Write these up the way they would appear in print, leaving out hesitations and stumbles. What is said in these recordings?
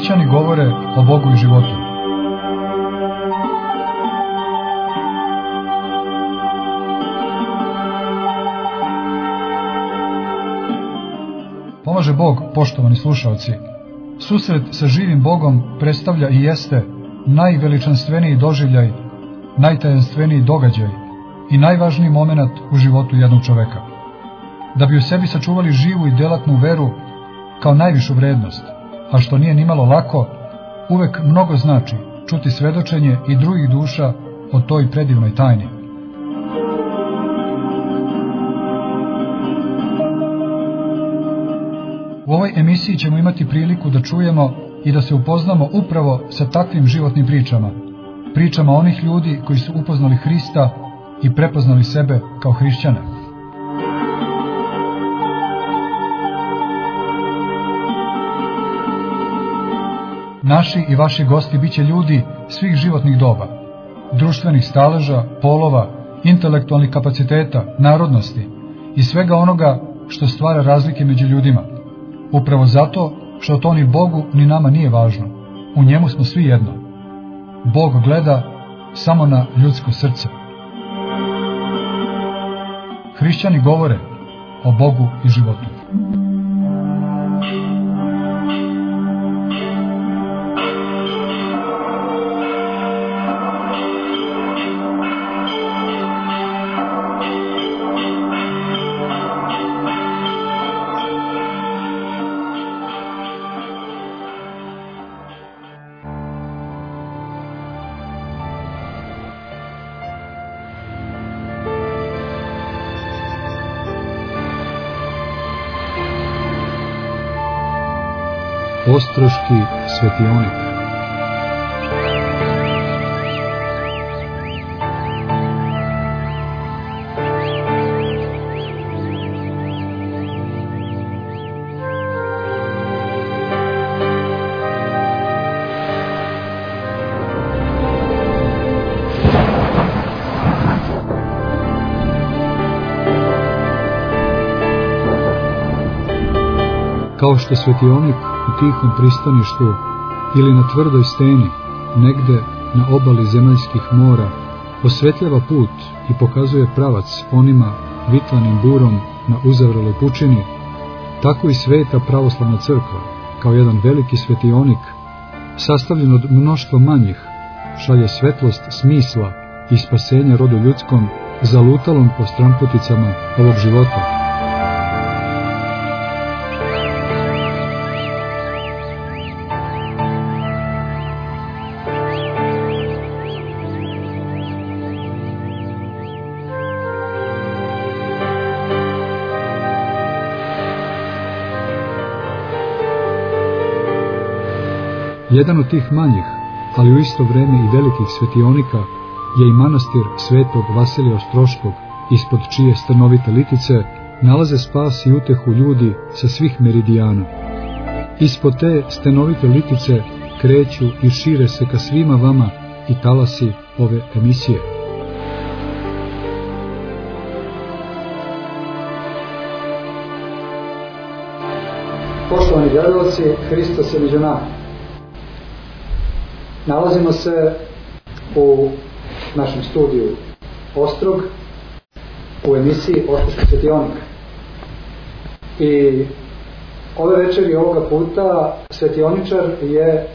Hrišćani govore o Bogu i životu. Pomaže Bog, poštovani slušaoci. Susret sa živim Bogom predstavlja i jeste najveličanstveniji doživljaj, najtajanstveniji događaj i najvažniji moment u životu jednog čoveka. Da bi u sebi sačuvali živu i delatnu veru kao najvišu vrednost, a što nije nimalo lako, uvek mnogo znači čuti svedočenje i drugih duša o toj predivnoj tajni. U ovoj emisiji ćemo imati priliku da čujemo i da se upoznamo upravo sa takvim životnim pričama, pričama onih ljudi koji su upoznali Hrista i prepoznali sebe kao hrišćane. Naši i vaši gosti biće ljudi svih životnih doba, društvenih staleža, polova, intelektualnih kapaciteta, narodnosti i svega onoga što stvara razlike među ljudima. Upravo zato što to ni Bogu ni nama nije važno. U njemu smo svi jedno. Bog gleda samo na ljudsko srce. Hrišćani govore o Bogu i životu. Ostroški svetionik. Kao što svetionik u tihom pristaništu ili na tvrdoj steni, negde na obali zemaljskih mora, osvetljava put i pokazuje pravac onima vitlanim burom na uzavreloj pučini, tako i sveta pravoslavna crkva, kao jedan veliki svetionik, sastavljen od mnoštva manjih, šalje svetlost smisla i spasenja rodu ljudskom, zalutalom po stramputicama ovog života. Jedan od tih manjih, ali u isto vreme i velikih svetionika, je i manastir svetog Vasilija Ostroškog, ispod čije stanovite litice nalaze spas i utehu ljudi sa svih meridijana. Ispod te stanovite litice kreću i šire se ka svima vama i talasi ove emisije. Poštovani gledalci, Hristos je među nama. Nalazimo se u našem studiju Ostrog, u emisiji Ostroški svetionik. I ove večeri i ovoga puta svetioničar je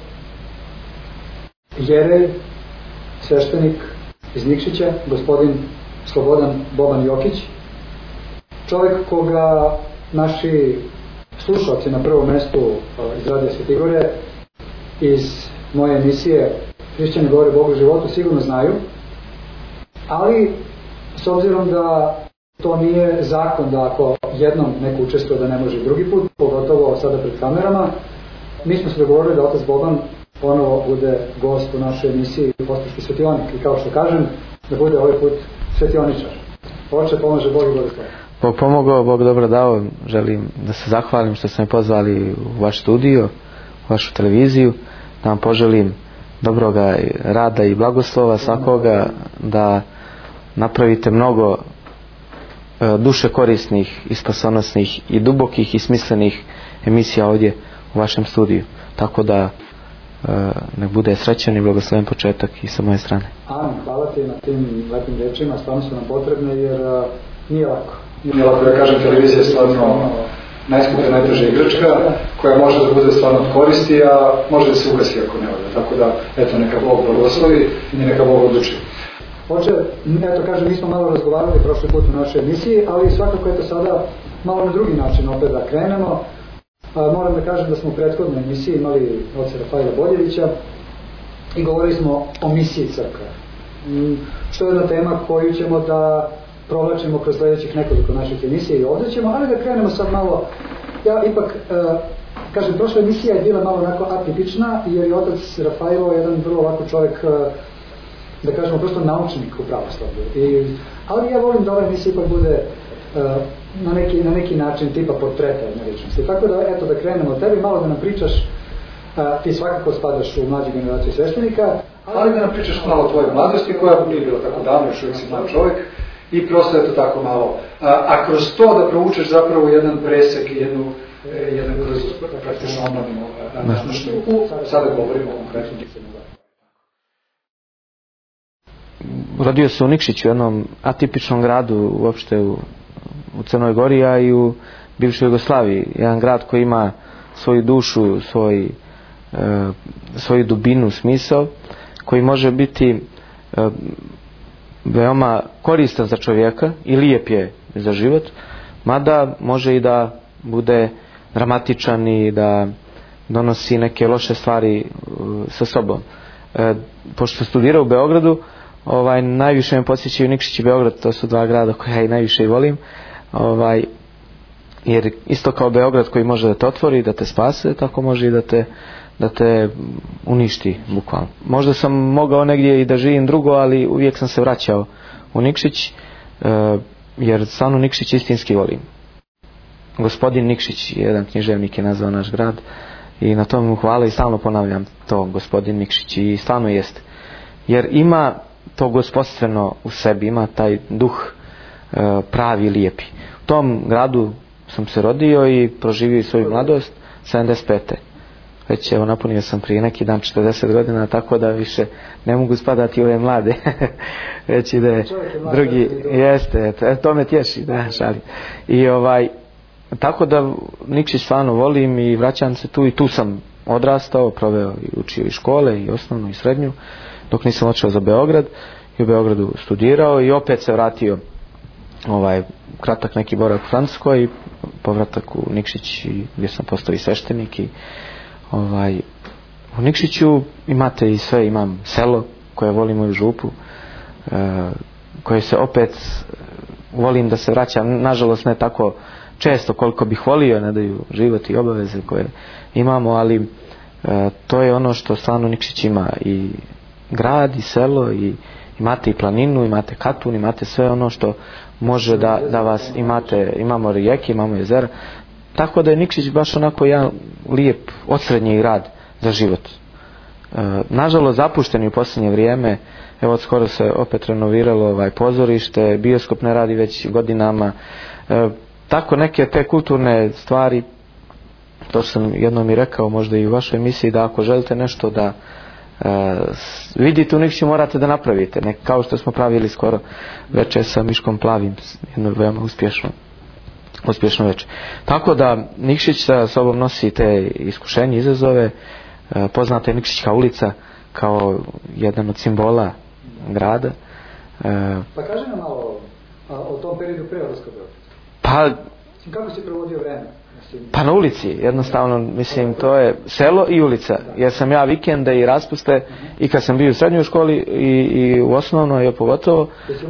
jerej, sveštenik iz Nikšića, gospodin Slobodan Boban Jokić, čovjek koga naši slušalci na prvom mestu iz Radija Svetigorje, iz moje emisije Hrišćani govore Bogu i životu sigurno znaju, ali s obzirom da to nije zakon da ako jednom neko učestvuje da ne može drugi put, pogotovo sada pred kamerama, mi smo se dogovorili da otac Boban ponovo bude gost u našoj emisiji Ostroški svetionik i kao što kažem, da bude ovaj put svetioničar. Oče, pomaže Bog i blagoslov. Bog pomogao, Bog dobro dao. Želim da se zahvalim što ste me pozvali u vaš studio, u vašu televiziju, da vam poželim dobroga rada i blagoslova svakoga, da napravite mnogo duše korisnih i spasonosnih i dubokih i smislenih emisija ovdje u vašem studiju. Tako da nek bude srećan i blagosloven početak i sa moje strane. Amin, hvala ti na tim lepim rečima, stvarno su nam potrebne jer nije lako. Nije lako, ja kažem, televizija je stvarno najskuplja, najteža igračka koja može da bude stvarno od koristi, a može da se ugasi ako ne valja. Tako da, eto, neka Bog blagoslovi i neka Bog odluči. Oče, eto kažem, mi smo malo razgovarali prošli put u našoj emisiji, ali svakako eto sada malo na drugi način opet da krenemo. Moram da kažem da smo u prethodnoj emisiji imali oca Rafaela Boljevića i govorili smo o misiji crkve. Što je jedna tema koju ćemo da provlačimo kroz sljedećih nekoliko naših emisija i ovdje ćemo, ali da krenemo sad malo. Ja ipak, kažem, prošla emisija je bila malo onako atipična jer je otac Rafaelo jedan vrlo ovako čovjek, da kažemo, prosto naučnik u pravoslavlju. Ali ja volim da ova emisija ipak bude na neki način tipa portreta jedne ličnosti. Tako da, eto, da krenemo od tebi, malo da nam pričaš, ti svakako spadaš u mlađu generaciju sveštenika, ali da nam pričaš malo o tvojoj mladosti, koja nije bila tako davno, još uvijek si mlad čovjek, i prosto je to tako malo. A kroz to da proučeš zapravo jedan presek i jedan kroz praktično omladinu, sada govorimo o konkretnom. Rodio se u Nikšiću, jednom atipičnom gradu uopšte u Crnoj Gori, a i u bivšoj Jugoslaviji. Jedan grad koji ima svoju dušu, svoju dubinu, smisao, koji može biti veoma koristan za čovjeka i lijep je za život, mada može i da bude dramatičan i da donosi neke loše stvari sa sobom. Pošto sam studirao u Beogradu, najviše me podsjećaju Nikšić i Beograd, to su dva grada koje ja i najviše i volim, jer isto kao Beograd koji može da te otvori, da te spase, tako može i da te uništi bukvalno. Možda sam mogao negdje i da živim drugo, ali uvijek sam se vraćao u Nikšić, jer stvarno Nikšić istinski volim. Gospodin Nikšić, jedan književnik je nazvao naš grad i na tom mu hvala i stalno ponavljam to, gospodin Nikšić, i stvarno jeste. Jer ima to gospodstveno u sebi, ima taj duh pravi i lijepi. U tom gradu sam se rodio i proživio svoju mladost 75. Već evo napunio sam prije neki dan 40 godina, tako da više ne mogu spadati u ove mlade. Već ide drugi, jeste, to me tješi, da, šalim. I tako da Nikšić stvarno volim i vraćam se tu i tu sam odrastao, proveo i učio i škole i osnovnu i srednju, dok nisam otišao za Beograd i u Beogradu studirao i opet se vratio kratak neki boravak u Francuskoj i povratak u Nikšić gdje sam postao i sveštenik i u Nikšiću imate i sve, imam selo koje volim, moju župu koje se opet volim da se vraćam, nažalost ne tako često koliko bih volio, ne daju život i obaveze koje imamo, ali to je ono što stvarno Nikšić ima, i grad i selo, i imate i planinu, imate Katun, imate sve ono što može da vas imamo rijeke, imamo jezera, tako da je Nikšić baš onako jedan lijep odsrednji grad za život. Nažalost zapušteni u posljednje vrijeme, evo skoro se opet renoviralo pozorište, bioskop ne radi već godinama, tako neke te kulturne stvari, to sam jednom i rekao možda i u vašoj emisiji, da ako želite nešto da vidite u Nikšiću morate da napravite, kao što smo pravili skoro večer sa Miškom Plavim, jedno veoma uspješno večer. Tako da Nikšić sa sobom nosi te iskušenje, izazove, poznata je Nikšićka ulica kao jedan od simbola grada. Pa kaži nam malo o tom periodu pre odlaska u Beograd. Pa kako si provodio vreme? Pa na ulici, jednostavno, mislim, to je selo i ulica, jer sam ja vikende i raspuste i kad sam bio u srednjoj školi i u osnovnoj, pogotovo,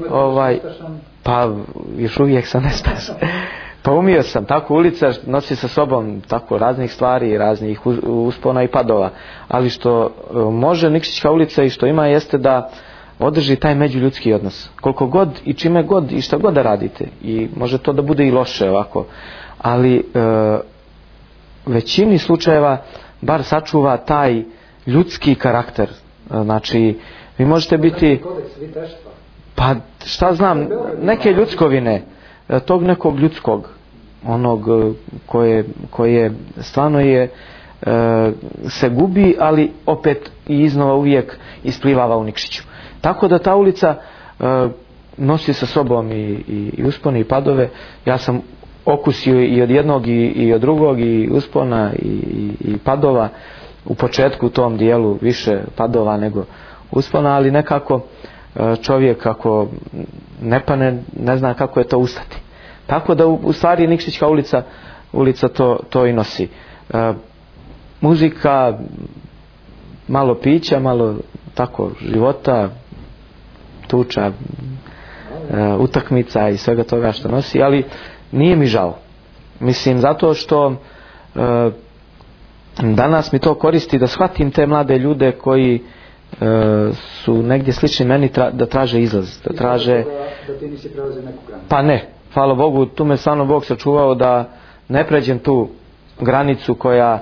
pa još uvijek sam nestašan. Pa umio sam, tako ulica nosi sa sobom tako raznih stvari, raznih uspona i padova, ali što može Nikšićka ulica i što ima jeste da održi taj međuljudski odnos. Koliko god i čime god i šta god da radite, i može to da bude i loše ovako, ali većini slučajeva bar sačuva taj ljudski karakter. Znači, vi možete biti, pa šta znam, neke ljudskovine, tog nekog ljudskog, onog koje stvarno je se gubi, ali opet i iznova uvijek isplivava u Nikšiću. Tako da ta ulica nosi sa sobom i uspone i padove. Ja sam okusio i od jednog i od drugog, i uspona i padova. U početku u tom dijelu više padova nego uspona, ali nekako čovjek ako ne pane ne zna kako je to ustati. Tako da u stvari Nikšićka ulica to i nosi. Muzika, malo pića, malo tako života, tuča, utakmica i svega toga što nosi, ali nije mi žao. Mislim, zato što danas mi to koristi da shvatim te mlade ljude koji su negdje slični meni, da traže izlaz, da traže... Da ti nisi prelazio neku granicu. Pa ne, hvala Bogu, tu me stvarno Bog sačuvao da ne pređem tu granicu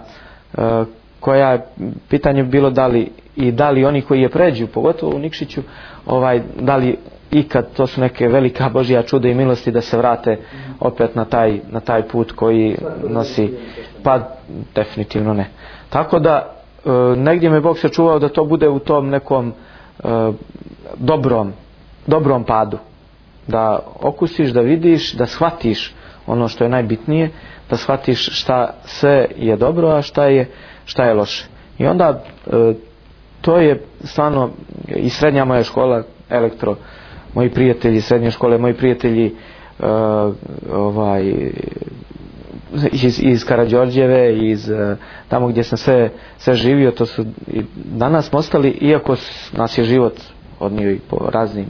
koja pitanje bi bilo da li oni koji je pređu, pogotovo u Nikšiću, da li ikad, to su neke velika Božja čuda i milosti, da se vrate opet na taj put koji nosi, pa definitivno ne. Tako da negdje me Bog sačuvao da to bude u tom nekom dobrom padu, da okusiš, da vidiš, da shvatiš ono što je najbitnije, da shvatiš šta sve je dobro, a šta je loše. I onda to je stvarno i srednja moja škola, elektro, moji prijatelji srednje škole, moji prijatelji iz Karađorđeve, iz tamo gdje sam sve živio, to su i danas smo ostali, iako nas je život odnio i po raznim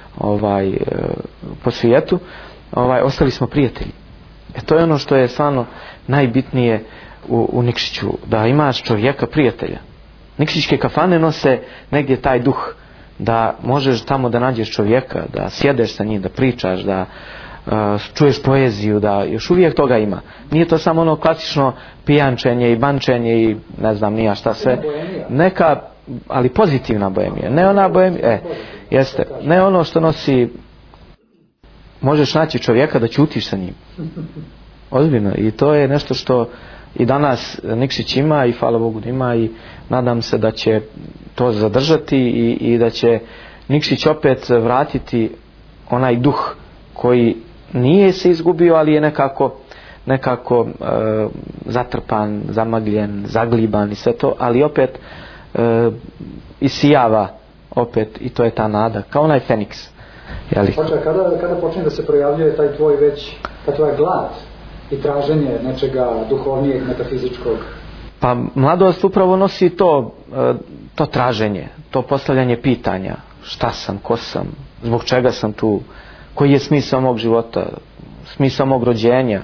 po svijetu, ostali smo prijatelji. To je ono što je stvarno najbitnije u Nikšiću, da imaš čovjeka prijatelja. Nikšićke kafane nose negdje taj duh, da možeš tamo da nađeš čovjeka, da sjedeš sa njim, da pričaš, da čuješ poeziju, da još uvijek toga ima. Nije to samo ono klasično pijančenje i bančenje i ne znam nija šta sve. Neka, ali pozitivna boemija. Ne ona boemija, jeste. Ne ono što nosi, možeš naći čovjeka da ćutiš sa njim. Ozbiljno. I to je nešto što i danas Nikšić ima i hvala Bogu da ima, i nadam se da će to zadržati i da će Nikšić opet vratiti onaj duh koji nije se izgubio, ali je nekako zatrpan, zamagljen, zagliban i sve to, ali opet isijava opet, i to je ta nada, kao onaj Feniks. Kada počne da se projavljuje taj tvoja glad i traženje nečega duhovnijeg, metafizičkog? Pa mladost upravo nosi to traženje, to postavljanje pitanja. Šta sam, ko sam, zbog čega sam tu, koji je smisao mog života, smisao mog rođenja.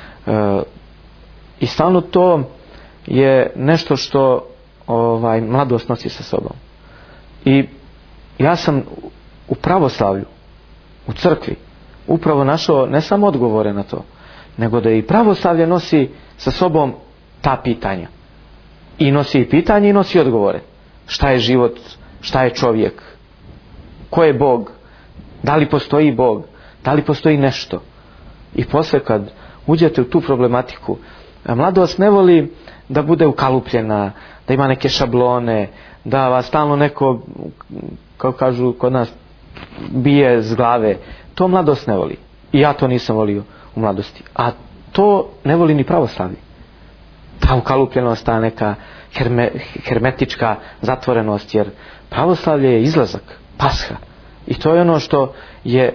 I stalno to je nešto što mladost nosi sa sobom. I ja sam u pravoslavlju, u crkvi, upravo našao ne samo odgovore na to, nego da i pravoslavlje nosi sa sobom ta pitanja. I nosi i pitanje i nosi odgovore. Šta je život, šta je čovjek, ko je Bog, da li postoji Bog, da li postoji nešto. I posle kad uđete u tu problematiku, mladost ne voli da bude ukalupljena, da ima neke šablone, da vas stalno neko, kao kažu kod nas, bije z glave. To mladost ne voli. I ja to nisam volio u mladosti. A to ne voli ni pravoslavlje. Ta ukalupljenost, ta neka hermetička zatvorenost, jer pravoslavlje je izlazak, pasha. I to je ono što je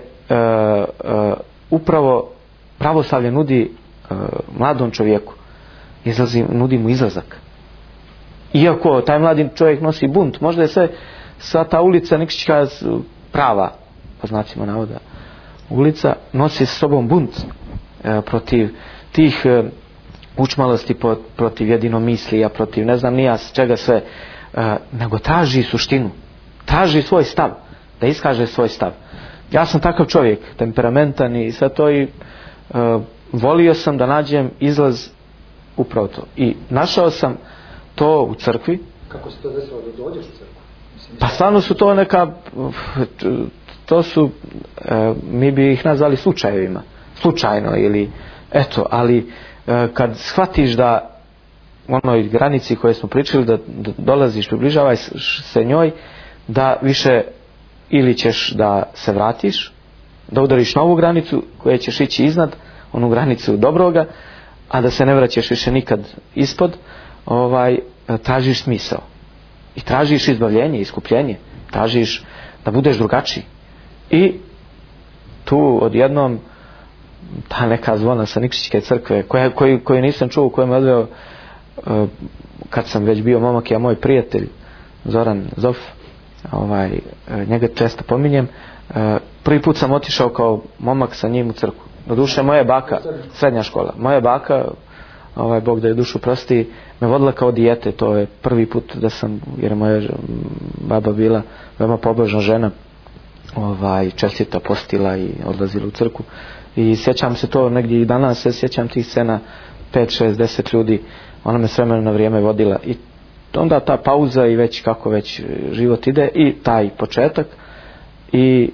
upravo pravoslavlje nudi mladom čovjeku. Nudi mu izlazak. Iako taj mladi čovjek nosi bunt, možda je sva ta ulica Nikšićka prava, po znacima navoda, ulica nosi s sobom bunt protiv tih učmalosti, protiv jedinomislija, protiv ne znam nija čega sve, nego traži suštinu, traži svoj stav, da iskaže svoj stav. Ja sam takav čovjek, temperamentan i sve to, i volio sam da nađem izlaz upravo to. I našao sam to u crkvi. Kako se to desilo da dođeš u crkvu? Pa stvarno su to neka, to su, mi bi ih nazvali slučajevima, slučajno ili eto, ali kad shvatiš da onoj granici koje smo pričali, da dolaziš, približavaj se njoj, da više ili ćeš da se vratiš, da udariš novu granicu koja ćeš ići iznad, onu granicu dobroga, a da se ne vraćaš više nikad ispod, tražiš smisao. I tražiš izbavljenje, iskupljenje, tražiš da budeš drugačiji. I tu odjednom ta neka zvona sa Nikšićke crkve, koju nisam čuo, koju me odveo kad sam već bio momak, ja moj prijatelj Zoran Zof, njega često pominjem, prvi put sam otišao kao momak sa njim u crkvu. Doduše moja baka, srednja škola, moja baka, Bog da je dušu prosti, me vodila kao dijete. To je prvi put da sam, jer moja baba bila veoma pobožna žena, čestito postila i odlazila u crkvu. I sjećam se to negdje i danas, se sjećam tih scena, 5, 6, 10 ljudi, ona me s vremena na vrijeme vodila. I onda ta pauza i već kako već život ide i taj početak i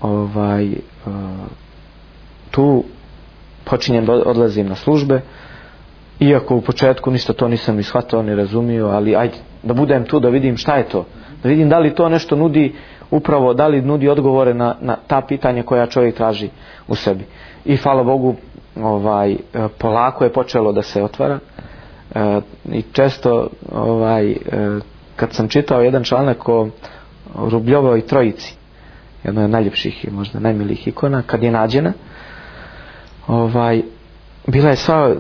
tu počinjem da odlazim na službe, iako u početku ništa to nisam ni shvatao ni razumio, ali ajde da budem tu, da vidim šta je to, da vidim da li to nešto nudi, upravo da li nudi odgovore na ta pitanja koja čovjek traži u sebi. I hvala Bogu, polako je počelo da se otvara. I često kad sam čitao jedan članak o Rubljovoj trojici, jednoj od najljepših i možda najmilijih ikona, kad je nađena, bila je sva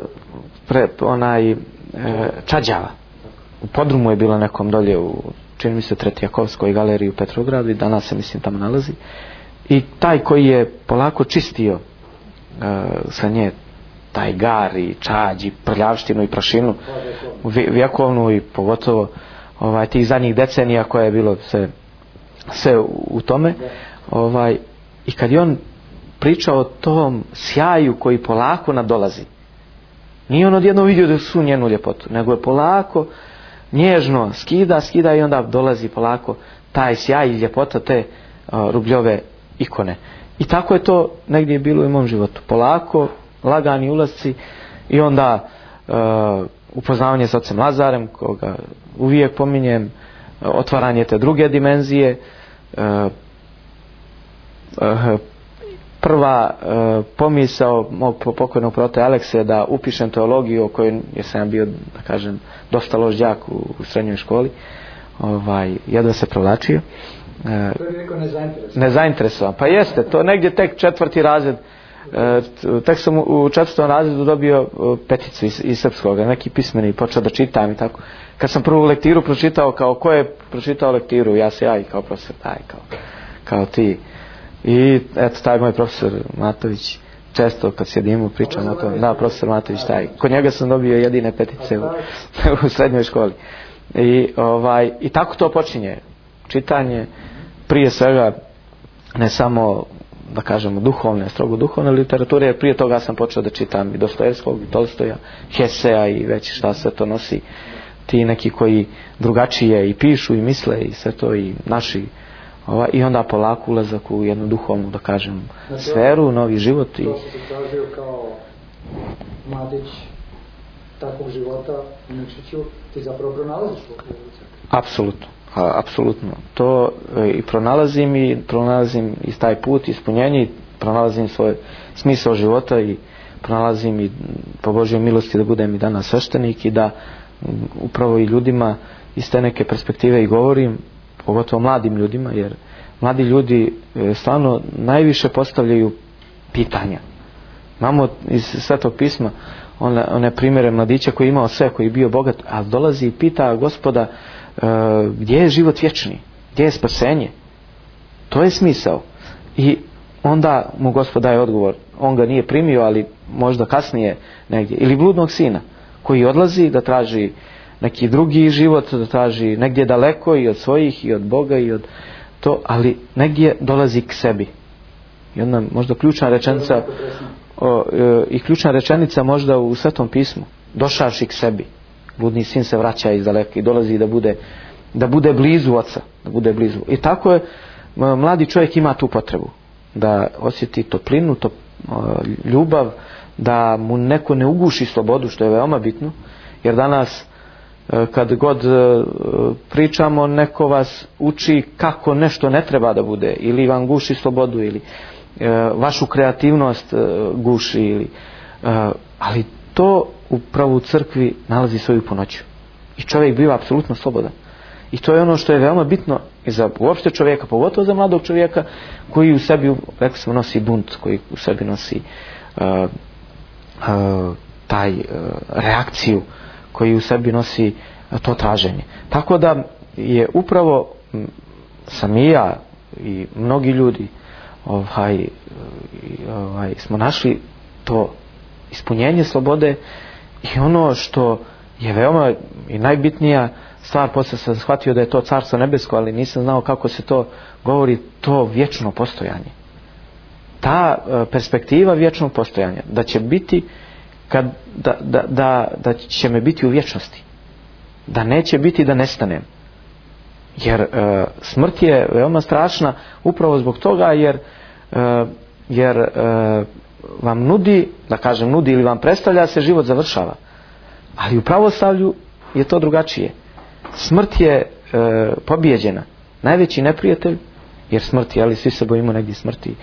čađava. U podrumu je bila nekom dolje u, čini mi se, Tretjakovskoj galeriji u Petrogradu, i danas se mislim tamo nalazi. I taj koji je polako čistio sa nje taj gar i čađ i prljavštinu i prašinu vjekovnu, i pogotovo tih zadnjih decenija koja je bilo sve u tome, i kad je on pričao o tom sjaju koji polako nadolazi, nije on odjedno vidio da su njenu ljepotu, nego je polako nježno skida i onda dolazi polako taj sjaj i ljepota te Rubljove ikone. I tako je to negdje bilo i u mom životu, polako lagani ulasci i onda upoznavanje s ocem Lazarem, koga uvijek pominjem, otvaranje te druge dimenzije, prva pomisao mog pokojnog prote Alekse da upišem teologiju, o kojoj sam ja bio, da kažem, dosta loš đak u srednjoj školi, jedva se provlačio. Nezainteresovan. Pa jeste, to negdje tek 4. razred, tek sam u 4. razredu dobio peticu iz srpskog, neki pismeni, počeo da čitam i tako. Kad sam prvu lektiru pročitao, kao ko je pročitao lektiru, ja i kao profesor, kao ti. I eto, taj moj profesor Matović, često kad sjedimo pričam o tom, da, profesor Matović, kod njega sam dobio jedine petice u srednjoj školi. I tako to počinje, čitanje, prije svega ne samo, da kažemo, duhovne, strogo duhovne literature, jer prije toga sam počeo da čitam i Dostojevskog, i Tolstoja, Hesea i već šta sve to nosi, ti neki koji drugačije i pišu i misle i sve to, i naši, i onda polako ulazak u jednu duhovnu, da kažem, sferu, novi život. To se tražio kao mladić takvog života u Nikšiću, ti zapravo pronalaziš u Apsolutno. Apsolutno. To i pronalazim i taj put, ispunjenje, i pronalazim svoj smisao života, i pronalazim i po Božjoj milosti da budem i danas sveštenik, i da upravo i ljudima iz te neke perspektive i govorim, pogotovo mladim ljudima, jer mladi ljudi stvarno najviše postavljaju pitanja. Imamo iz Svetog pisma one primjere mladića koji je imao sve, koji je bio bogat, a dolazi i pita Gospoda, gdje je život vječni, gdje je spasenje, to je smisao. I onda mu Gospod daje odgovor, on ga nije primio, ali možda kasnije negdje, ili bludnog sina koji odlazi da traži neki drugi život, da traži negdje daleko i od svojih i od Boga i od to, ali negdje dolazi k sebi. I onda možda ključna rečenica možda u Svetom pismu, došavši k sebi, bludni sin se vraća iz daleka i dolazi da bude blizu oca, da bude blizu. I tako je, mladi čovjek ima tu potrebu da osjeti toplinu, ljubav, da mu neko ne uguši slobodu, što je veoma bitno, jer danas kad god pričamo, neko vas uči kako nešto ne treba da bude, ili vam guši slobodu, ili vašu kreativnost guši, ili, ali to upravo u crkvi nalazi svoju punoću i čovjek biva apsolutno slobodan. I to je ono što je veoma bitno i za uopšte čovjeka, pogotovo za mladog čovjeka koji u sebi, rekao sam, nosi bunt, koji u sebi nosi reakciju, koji u sebi nosi to traženje. Tako da je upravo sam i ja i mnogi ljudi smo našli to ispunjenje slobode. I ono što je veoma i najbitnija stvar, poslije sam shvatio da je to Carstvo nebesko, ali nisam znao kako se to govori, to vječno postojanje. Ta perspektiva vječnog postojanja, da će biti da će me biti u vječnosti, da neće biti da nestanem. Jer smrt je veoma strašna upravo zbog toga jer vam nudi, da kažem nudi, ili vam predstavlja se život završava. Ali u pravoslavlju je to drugačije. Smrt je pobijeđena. Najveći neprijatelj, jer smrt, ali svi se bojimo negdje smrti,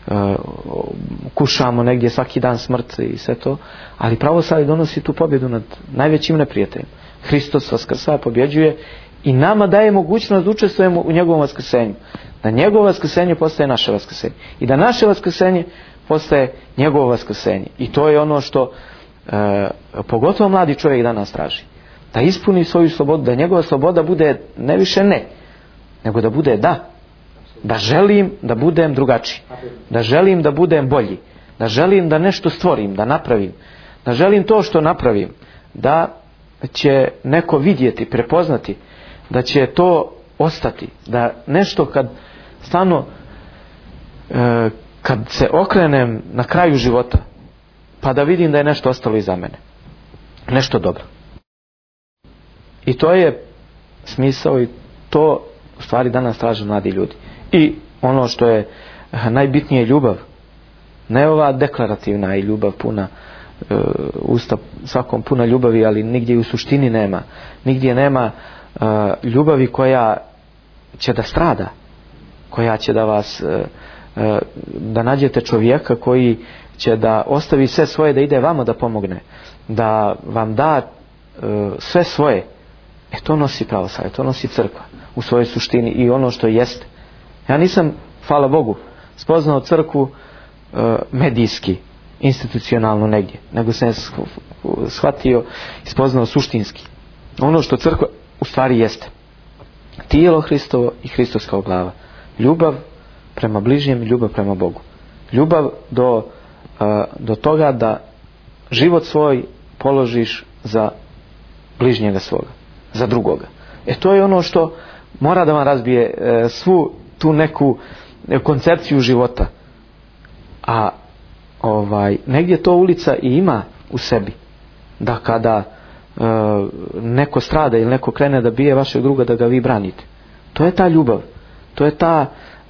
kušamo negdje svaki dan smrt i sve to, ali pravoslavlje donosi tu pobjedu nad najvećim neprijateljem. Hristos vaskrsa, pobjeđuje i nama daje mogućnost da učestvujemo u njegovom vaskrsenju. Da njegovo vaskrsenje postaje naše vaskrsenje i da naše vaskrsenje postaje njegovo vaskrsenje. I to je ono što pogotovo mladi čovjek danas traži. Da ispuni svoju slobodu, da njegova sloboda bude ne više ne, nego da bude da. Da želim da budem drugačiji, da želim da budem bolji, da želim da nešto stvorim, da napravim, da želim to što napravim, da će neko vidjeti, prepoznati, da će to ostati, da nešto kad stvarno kad se okrenem na kraju života, pa da vidim da je nešto ostalo iza mene, nešto dobro. I to je smisao i to u stvari danas traže mladi ljudi. I ono što je najbitnije, ljubav, ne ova deklarativna i ljubav puna usta svakom puna ljubavi, ali nigdje u suštini nema, nigdje nema ljubavi koja će da strada, koja će da vas da nađete čovjeka koji će da ostavi sve svoje, da ide vama da pomogne, da vam da sve svoje. To nosi pravoslavlje, to nosi crkva u svojoj suštini i ono što jeste. Ja nisam, hvala Bogu, spoznao crkvu medijski, institucionalno negdje, nego sam shvatio i spoznao suštinski ono što crkva u stvari jeste. Tijelo Hristovo i Hristos kao glava. Ljubav prema bližnjem i ljubav prema Bogu. Ljubav do toga da život svoj položiš za bližnjega svoga, za drugoga. To je ono što mora da vam razbije svu tu neku koncepciju života. A negdje to ulica i ima u sebi, da kada neko strada ili neko krene da bije vašeg druga, da ga vi branite. To je ta ljubav, to je ta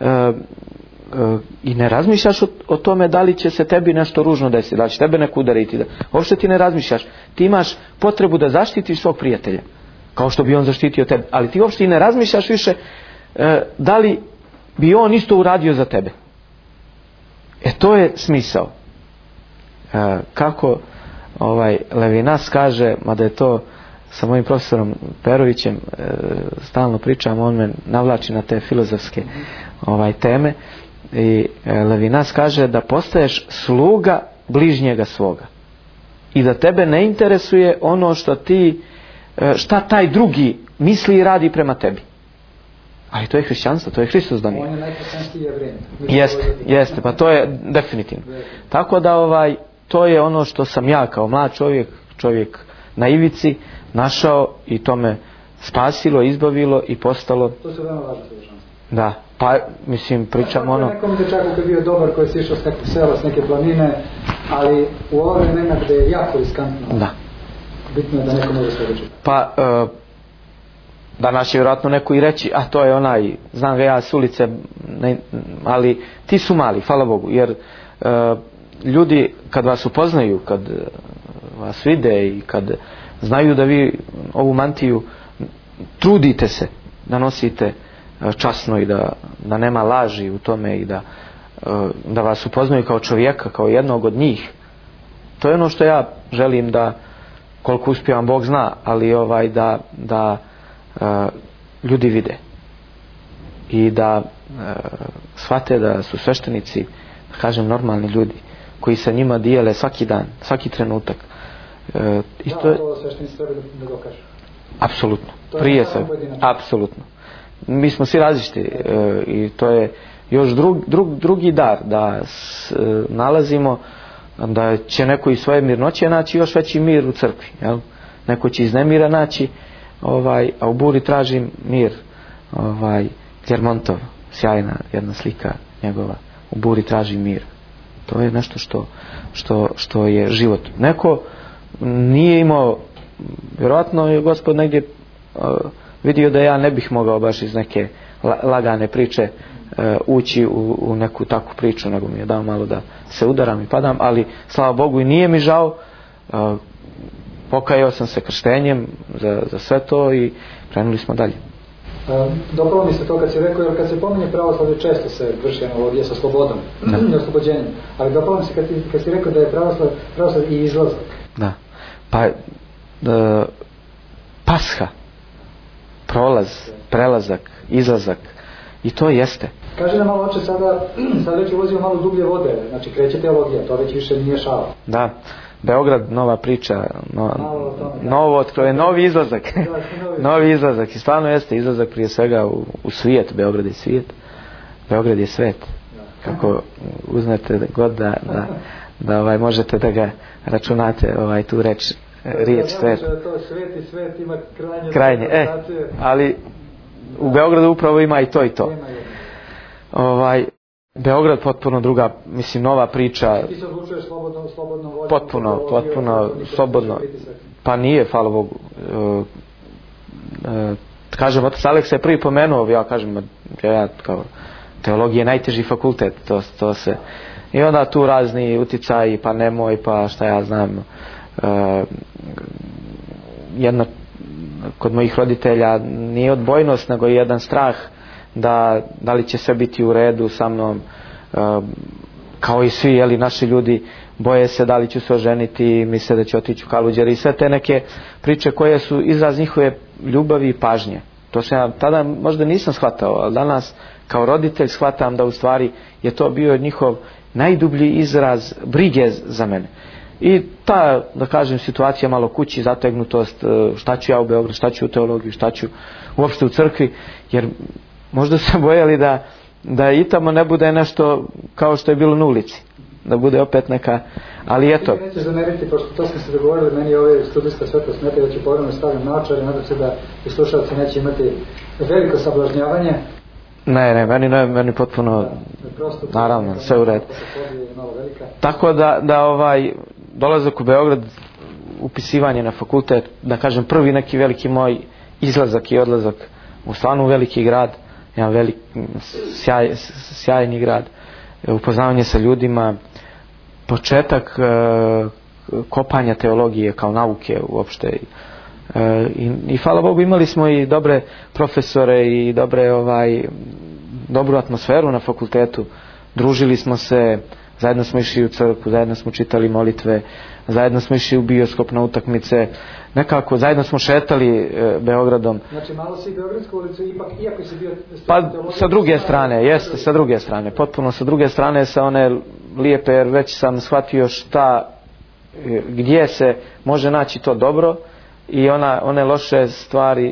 i ne razmišljaš o tome da li će se tebi nešto ružno desiti, da li će tebe neko udariti, uopšte ti ne razmišljaš, ti imaš potrebu da zaštitiš svog prijatelja kao što bi on zaštitio tebe, ali ti uopšte i ne razmišljaš više da li bi on isto uradio za tebe. To je smisao. Kako Levinas kaže, mada je to sa mojim profesorom Perovićem stalno pričam, on me navlači na te filozofske teme, i Levinas kaže da postaješ sluga bližnjega svoga i da tebe ne interesuje ono što šta taj drugi misli i radi prema tebi. Ali to je hrišćanstvo, to je Hristos donio. On je najpočasniji Jevrej. Jeste, pa to je definitivno. Tako da to je ono što sam ja kao mlad čovjek na ivici našao i to me spasilo, izbavilo i postalo. To se veoma važno služanstvo. Da, pa mislim pričam ono. Nekom dečaku koji je bio dobar, koji je išao s nekog sela, s neke planine, ali u ova vremena gde je jako riskantno. Da. Bitno je da neko može svedočiti. Pa danas će vjerojatno neko i reći, a to je onaj, znam ga ja s ulice, ali ti su mali, hvala Bogu, jer ljudi kad vas upoznaju, kad vas vide i kad znaju da vi ovu mantiju trudite se da nosite časno i da nema laži u tome i da vas upoznaju kao čovjeka, kao jednog od njih. To je ono što ja želim da, koliko uspijevam Bog zna, ali da ljudi vide i da shvate da su sveštenici, da kažem, normalni ljudi koji sa njima dijele svaki dan, svaki trenutak. I to sveštenici treba da dokažu. Apsolutno, prije se, apsolutno. Mi smo svi različiti i to je još drugi dar, da nalazimo da će neko iz svoje mirnoće naći još veći mir u crkvi, jel? Neko će iz nemira naći, a u buri tražim mir. Clermontov, sjajna jedna slika njegova, u buri traži mir. To je nešto što je život. Neko nije imao, vjerojatno je Gospod negdje vidio da ja ne bih mogao baš iz neke lagane priče ući u neku takvu priču, nego mi je dao malo da se udaram i padam, ali slava Bogu i nije mi žao. Pokajao sam se krštenjem za sve to i krenuli smo dalje. Dopalo mi se to kad si rekao, jer kad se pominje pravoslavlje često se vrši analogija sa slobodom i oslobođenjem, ali dopalo mi se kad si rekao da je pravoslavlje i izlazak. Da, pa Pasha, prolaz, prelazak, izlazak, i to jeste. Kaže nam malo oče, sad već ulazimo malo dublje vode, znači kreće teologija, to već više nije šala. Da, Beograd, nova priča, novo otkroje, novi izlazak. Novi izlazak i stvarno jeste izlazak prije svega u svijet. Beograd je svijet, Beograd je svet. Kako uzmete god da možete da ga računate, tu riječ svet. To svet i svet ima krajnje. Ali u Beogradu upravo ima i to i to. Beograd potpuno druga, mislim, nova priča. Ti se odlučuješ slobodno voljom? Potpuno slobodno. Pa nije, hvala Bogu. Kažem, otac Aleksa je prvi pomenuo, ja kažem, ja kao teologija je najteži fakultet, to se. I onda tu razni uticaji, pa nemoj, pa šta ja znam. Jedna kod mojih roditelja nije odbojnost, nego jedan strah da li će sve biti u redu sa mnom, kao i svi naši ljudi boje se da li ću se oženiti, misle da će otići u Kaluđer i sve te neke priče koje su izraz njihove ljubavi i pažnje. To se ja tada možda nisam shvatao, ali danas kao roditelj shvatam da u stvari je to bio njihov najdublji izraz brige za mene. I ta, da kažem, situacija malo kući, zategnutost, šta ću ja u Beogradu, šta ću u teologiju, šta ću uopšte u crkvi, jer možda se bojali da i tamo ne bude nešto kao što je bilo na ulici, da bude opet neka, ali eto. Ti nećeš zameriti, pošto to smo se dogovorili, meni ove studijska svetlo smeta, da ću povremeno stavim naočare, nadam se da i slušalci neće imati veliko sablažnjavanje. Ne, meni potpuno, naravno, sve u redu. Tako da dolazak u Beograd, upisivanje na fakultet, da kažem, prvi neki veliki moj izlazak i odlazak u stvarno veliki grad, jedan sjajni grad, upoznavanje sa ljudima, početak kopanja teologije kao nauke uopšte. I hvala Bogu, imali smo i dobre profesore i dobru atmosferu na fakultetu. Družili smo se, zajedno smo išli u crkvu, zajedno smo čitali molitve, zajedno smo išli u bioskop na utakmice, nekako zajedno smo šetali Beogradom. Znači malo si Beogradsku ulicu, iako si bio... Pa sa druge strane, jeste, sa druge strane, potpuno sa druge strane, sa one lijepe, jer već sam shvatio gdje se može naći to dobro i one loše stvari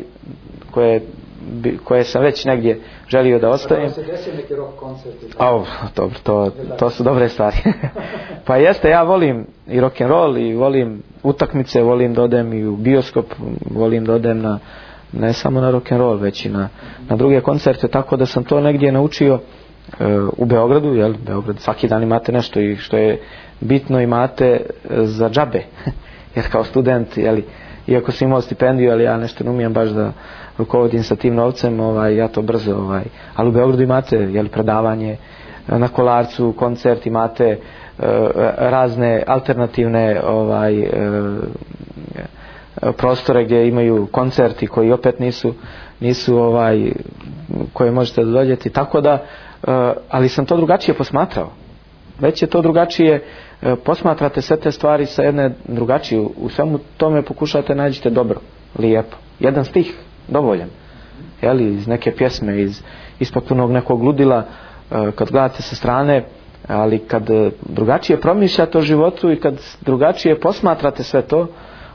koje sam već negdje želio da ostavim. Se desio neki rock koncerti? Dobro, to su dobre stvari. Pa jeste, ja volim i rock and roll i volim utakmice, volim da odem i u bioskop, volim da odem ne samo na rock and roll, već i na druge koncerte, tako da sam to negdje naučio u Beogradu, Beograd, svaki dan imate nešto i što je bitno imate za džabe, jer kao student, iako sam imao stipendiju, ali ja nešto ne umijem baš da rukovodim sa tim novcem, ja to brzo, ali u Beogradu imate predavanje na Kolarcu, koncert, imate razne alternativne prostore gdje imaju koncerti koji opet nisu koje možete dođeti, tako da ali sam to drugačije posmatrao. Već je to drugačije, posmatrate sve te stvari sa jedne drugačije, u svemu tome pokušate nađite dobro, lijepo. Jedan stih dovoljan, iz neke pjesme, iz potpunog nekog ludila, kad gledate sa strane, ali kad drugačije promišljate o životu i kad drugačije posmatrate sve to,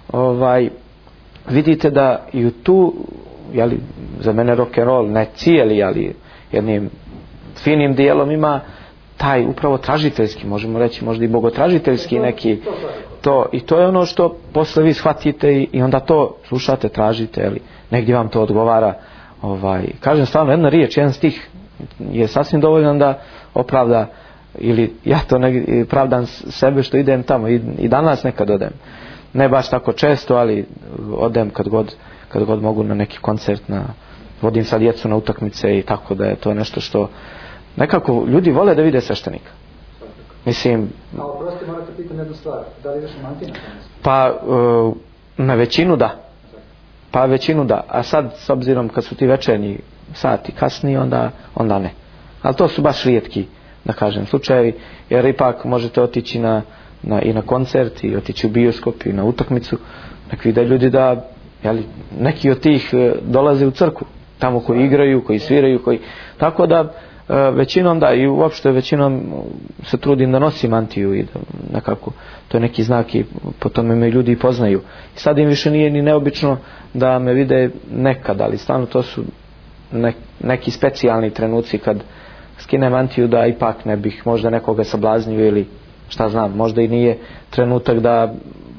vidite da i u tu, za mene rock and roll ne cijeli, ali jednim finim dijelom ima taj upravo tražiteljski, možemo reći možda i bogotražiteljski neki to, i to je ono što posle vi shvatite i onda to slušate, tražite, negdje vam to odgovara. Kažem stvarno, jedna riječ, jedan stih je sasvim dovoljan da opravda, ili ja to pravdam sebe što idem tamo, i danas nekad odem, ne baš tako često, ali odem kad god mogu na neki koncert, vodim sad djecu na utakmice, i tako da je to nešto što nekako ljudi vole da vide sveštenika. Mislim... A oprosti, morate pitam jednu stvar, da li ideš u mantiju? Pa na većinu da, a sad s obzirom kad su ti večernji sati kasniji, onda ne. Ali to su baš rijetki, da kažem, slučajevi, jer ipak možete otići i na koncert, i otići u bioskop, i na utakmicu, nek vide ljudi da neki od tih dolaze u crkvu, tamo koji igraju, koji sviraju, tako da većinom da, i uopšte većinom se trudim da nosim mantiju, i da nekako to je neki znak i po tome me ljudi poznaju. I sad im više nije ni neobično da me vide nekad, ali stvarno to su neki specijalni trenuci kad skinem mantiju, da ipak ne bih možda nekoga sablaznio, ili šta znam, možda i nije trenutak da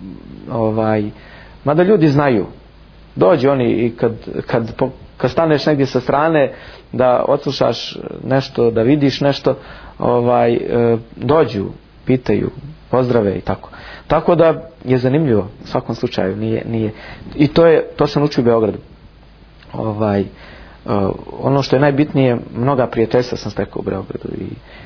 mada ljudi znaju, dođu oni i kad staneš negdje sa strane da odslušaš nešto, da vidiš nešto, dođu, pitaju, pozdrave i tako da je zanimljivo u svakom slučaju, nije. I to sam učio u Beogradu. Ono što je najbitnije, mnoga prijateljstva sam stekao u Beogradu, i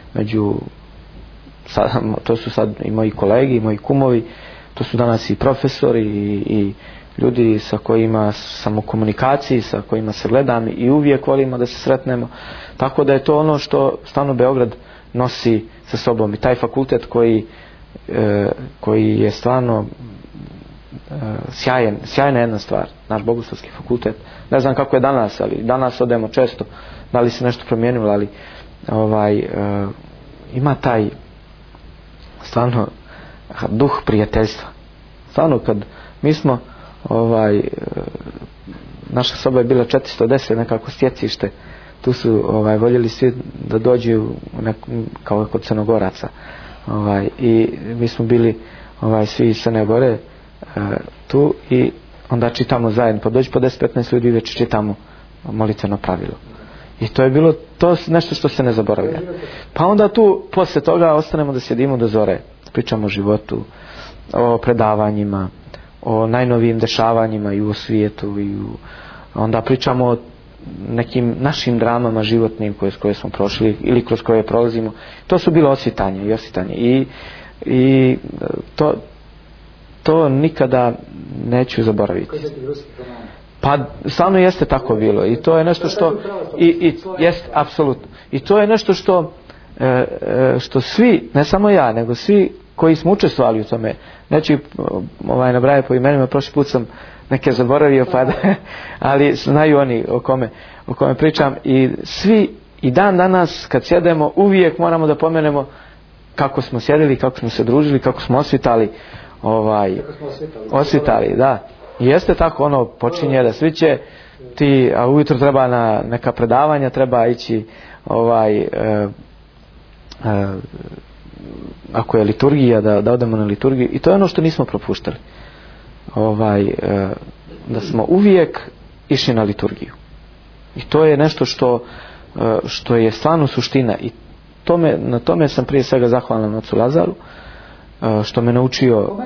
to su sad i moji kolegi, i moji kumovi, to su danas i profesori, i ljudi sa kojima sam u komunikaciji, sa kojima se gledam, i uvijek volimo da se sretnemo, tako da je to ono što stvarno Beograd nosi sa sobom, i taj fakultet koji je stvarno sjajna jedna stvar, naš Bogoslovski fakultet. Ne znam kako je danas, ali danas odemo često, da li se nešto promijenilo, ali ima taj stvarno duh prijateljstva. Stvarno, kad mi smo naša soba je bila 410, nekako stjecište, tu su voljeli svi da dođu kao kod Crnogoraca, i mi smo bili svi iz Crne Gore tu, i onda čitamo zajedno, pa dođi po 10-15 ljudi, već čitamo molitveno pravilo, i to je bilo nešto što se ne zaboravlja. Pa onda tu posle toga ostanemo da sjedimo do zore, pričamo o životu, o predavanjima, o najnovijim dešavanjima i u svijetu, i onda pričamo o nekim našim dramama životnim koje smo prošli ili kroz koje prolazimo. To su bilo osvitanje i to nikada neću zaboraviti. Pa stvarno jeste tako bilo, i to je nešto što jest apsolutno, i to je nešto što svi, ne samo ja, nego svi koji smo učestvovali u tome, neću nabrajati po imenima, prošli put sam neke zaboravio, ali znaju oni o kome pričam, i svi i dan danas kad sjedemo uvijek moramo da pomenemo kako smo sjedili, kako smo se družili, kako smo osvitali, da. I jeste tako, počinje da svi će ti, a ujutro treba na neka predavanja, treba ići ako je liturgija, da odemo na liturgiju, i to je ono što nismo propuštali, da smo uvijek išli na liturgiju, i to je nešto što je stvarno suština, i na tome sam prije svega zahvalan ocu Lazaru, što me naučio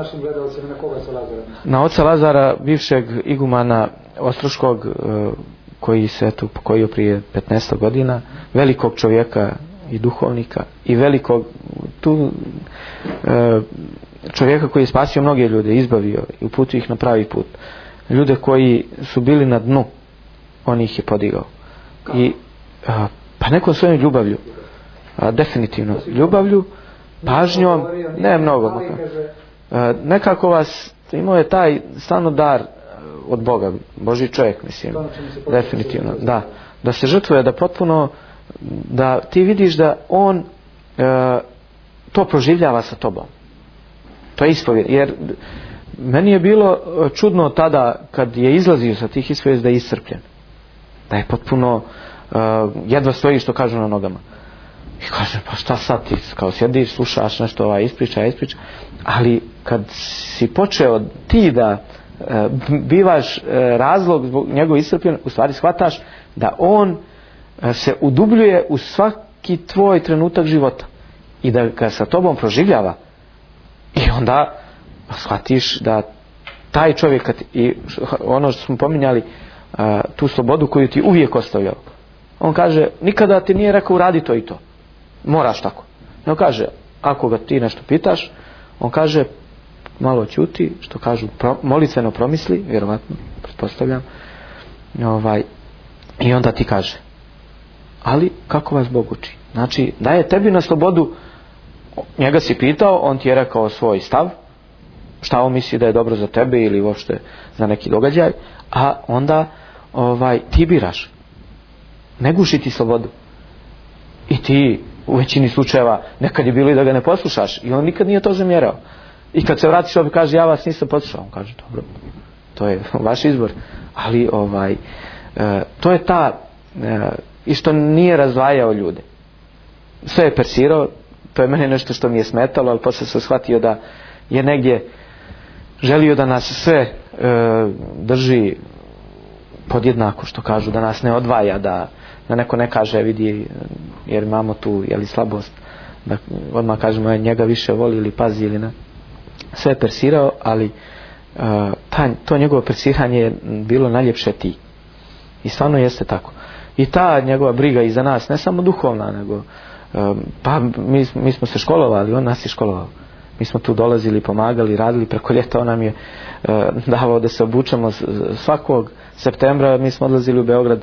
na oca Lazara, bivšeg igumana Ostroškog, koji se pokojio prije 15 godina, velikog čovjeka i duhovnika, i velikog čovjeka koji je spasio mnoge ljude, izbavio i uputio ih na pravi put. Ljude koji su bili na dnu, on ih je podigao. I pa nekom svojom ljubavlju, definitivno ljubavlju, pažnjom, ne mnogo, nekako vas, imao je taj stvarno dar od Boga, Božji čovjek, mislim, definitivno, da se žrtvuje, da potpuno, da ti vidiš da on to proživljava sa tobom. To je ispovjed, jer meni je bilo čudno tada kad je izlazio sa tih ispovjeda da je iscrpljen, da je potpuno jedva stoji, što kažu, na nogama. I kažem, pa šta sad ti, kao sjediš, slušaš nešto, ispriča, ali kad si počeo ti da bivaš razlog zbog njegove iscrpljenosti, u stvari shvataš da on se udubljuje u svaki tvoj trenutak života i da ga sa tobom proživljava. I onda shvatiš da taj čovjek, i ono što smo pominjali, tu slobodu koju ti uvijek ostavljao, on kaže, nikada ti nije rekao uradi to i to, moraš tako. On kaže, ako ga ti nešto pitaš, on kaže, malo ćuti, što kažu, molitveno promisli, vjerovatno, pretpostavljam, i onda ti kaže, ali kako vas Bog uči? Znači, daje tebi na slobodu. Njega si pitao, on ti je rekao svoj stav, šta on misli da je dobro za tebe ili uopšte za neki događaj, a onda ti biraš. Ne guši ti slobodu. I ti u većini slučajeva nekad je bilo i da ga ne poslušaš i on nikad nije to zamjerao. I kad se vratiš opet kaže, ja vas nisam poslušao. On kaže, dobro, to je vaš izbor. Ali to je ta i što nije razdvajao ljude. Sve je persirao. To je meni nešto što mi je smetalo, ali poslije sam shvatio da je negdje želio da nas sve drži podjednako, što kažu, da nas ne odvaja, da neko ne kaže, vidi, jer imamo tu slabost, da odmah kažemo njega više voli ili pazi ili ne. Sve je persirao, ali to njegovo persiranje je bilo najljepše ti. I stvarno jeste tako. I ta njegova briga i za nas, ne samo duhovna, nego pa mi smo se školovali, on nas je školovao. Mi smo tu dolazili, pomagali, radili, preko ljeta on nam je davao da se obučemo svakog septembra. Mi smo odlazili u Beograd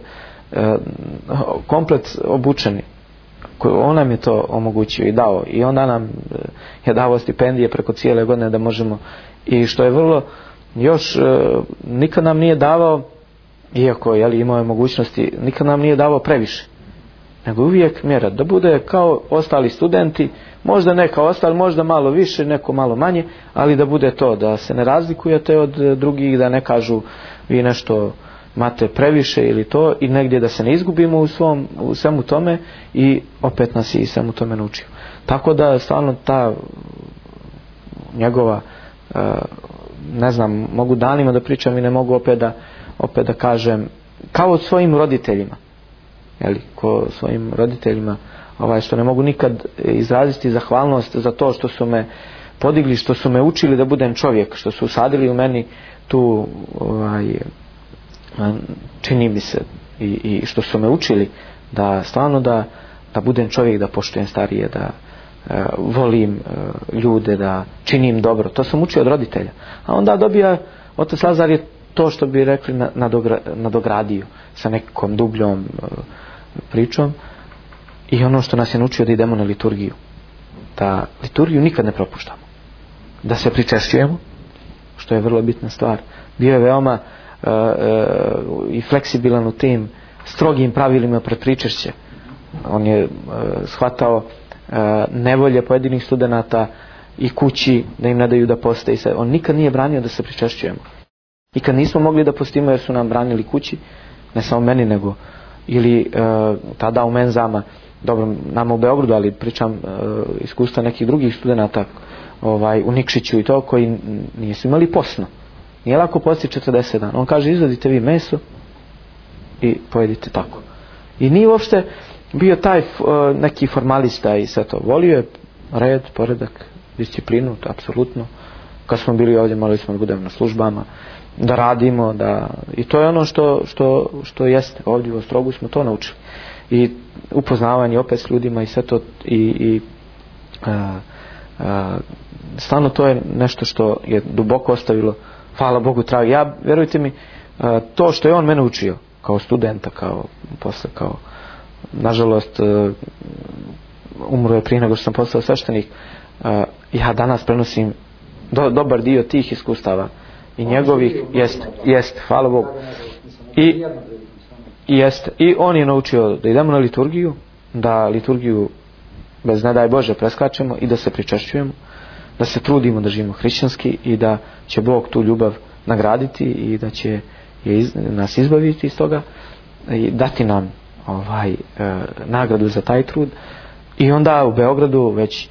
komplet obučeni. On nam je to omogućio i dao. I onda nam je davao stipendije preko cijele godine da možemo, i što je vrlo, još nikad nam nije davao, iako imao je mogućnosti, nikad nam nije davao previše, nego uvijek mjera, da bude kao ostali studenti, možda ne kao ostali, možda malo više, neko malo manje, ali da bude to, da se ne razlikujete od drugih, da ne kažu vi nešto imate previše ili to, i negdje da se ne izgubimo u svemu tome, i opet nas i svemu tome naučio. Tako da stvarno ta njegova, ne znam, mogu danima da pričam i ne mogu opet da kažem, kao od svojim roditeljima, ko svojim roditeljima, što ne mogu nikad izraziti zahvalnost za to što su me podigli, što su me učili da budem čovjek, što su usadili u meni tu, čini mi se, i što su me učili da stvarno da budem čovjek, da poštujem starije, da volim ljude, da činim dobro. To sam učio od roditelja. A onda dobija otac Lazar je to, što bi rekli, nadogradio sa nekom dubljom pričom, i ono što nas je naučio, da idemo na liturgiju, da liturgiju nikad ne propuštamo, da se pričešćujemo, što je vrlo bitna stvar. Bio je veoma i fleksibilan u tim strogim pravilima pred pričešće. On je shvatao nevolje pojedinih studenata i kući, da im ne daju da poste, i sve. On nikad nije branio da se pričešćujemo. I kad nismo mogli da postimo jer su nam branili kući, ne samo meni, nego ili tada u menzama, dobro, nama u Beogradu, ali pričam iskustva nekih drugih studenata u Nikšiću i to, koji nisu imali posno. Nije lako posti 40 dana. On kaže, izvadite vi meso i pojedite tako. I nije uopšte bio taj neki formalista i sve to. Volio je red, poredak, disciplinu, apsolutno. Kad smo bili ovdje, morali smo da budemo na službama, da radimo, i to je ono što jeste. Ovdje u Ostrogu smo to naučili. I upoznavanje opet s ljudima i sve to, i Stvarno to je nešto što je duboko ostavilo, hvala Bogu, trag. Ja, verujte mi, to što je on mene učio kao studenta, kao nažalost umro je prije nego što sam postao sveštenik, ja danas prenosim dobar dio tih iskustava i njegovih, jest, hvala Bogu. I on je naučio da idemo na liturgiju, da liturgiju bez ne daj Bože preskačemo i da se pričešćujemo, da se trudimo da živimo hrišćanski i da će Bog tu ljubav nagraditi i da će nas izbaviti iz toga i dati nam nagradu za taj trud. I onda u Beogradu već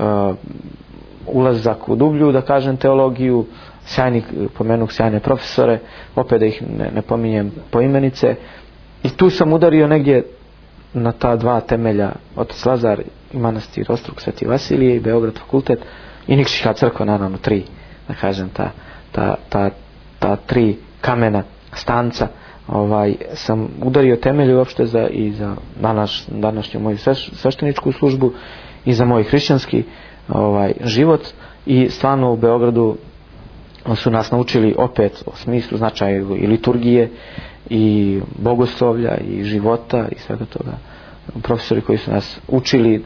ulazak u dublju, da kažem, teologiju, pomenuh sjajne profesore, opet da ih ne pominjem poimenice, i tu sam udario negdje na ta dva temelja, otac Lazar i manastir Ostrog Sveti Vasilije i Beograd fakultet i Nikšićka crkva, naravno tri, da kažem, ta tri kamena stanca, sam udario temelje uopšte za današnju moju svešteničku službu i za moj hrišćanski život. I stvarno u Beogradu su nas naučili opet o smislu, značaju i liturgije i bogoslovlja i života i svega toga. Profesori koji su nas učili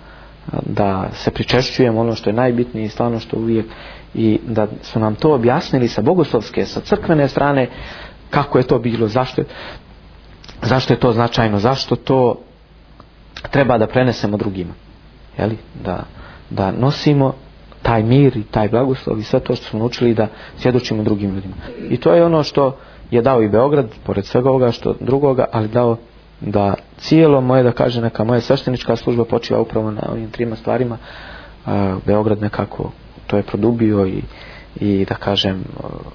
da se pričešćujemo, ono što je najbitnije, stvarno što uvijek, i da su nam to objasnili sa bogoslovske, sa crkvene strane, kako je to bilo, zašto je to značajno, zašto to treba da prenesemo drugima, jeli? Da nosimo taj mir i taj blagoslov i sve to što smo naučili da svjedočimo drugim ljudima. I to je ono što je dao i Beograd, pored svega ovoga što drugoga, ali dao da cijelo moje, da kaže, neka moja sveštenička služba počiva upravo na ovim trima stvarima. Beograd nekako to je produbio i da kažem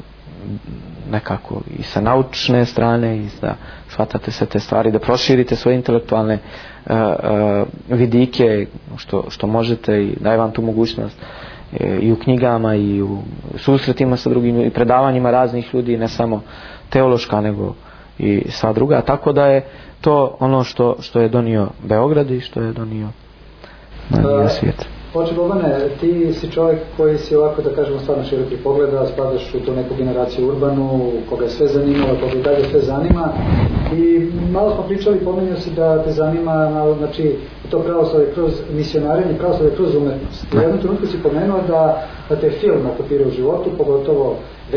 nekako i sa naučne strane, i da shvatate sve te stvari, da proširite svoje intelektualne vidike što možete, i daje vam tu mogućnost i u knjigama i u susretima sa drugim i predavanjima raznih ljudi, ne samo teološka nego i sva druga, tako da je to ono što je donio Beograd i što je donio svijet. Oče Bobane, ti si čovjek koji si ovako, da kažemo, stvarno široki pogleda, spadaš u tu neku generaciju urbanu, koga je sve zanimalo, koga i dalje sve zanima, i malo smo pričali, pomenio si da te zanima, znači, to pravoslavlje kroz misionarenje, pravoslavlje kroz umetnost. U jednom trenutku si pomenuo da te film okupira u životu, pogotovo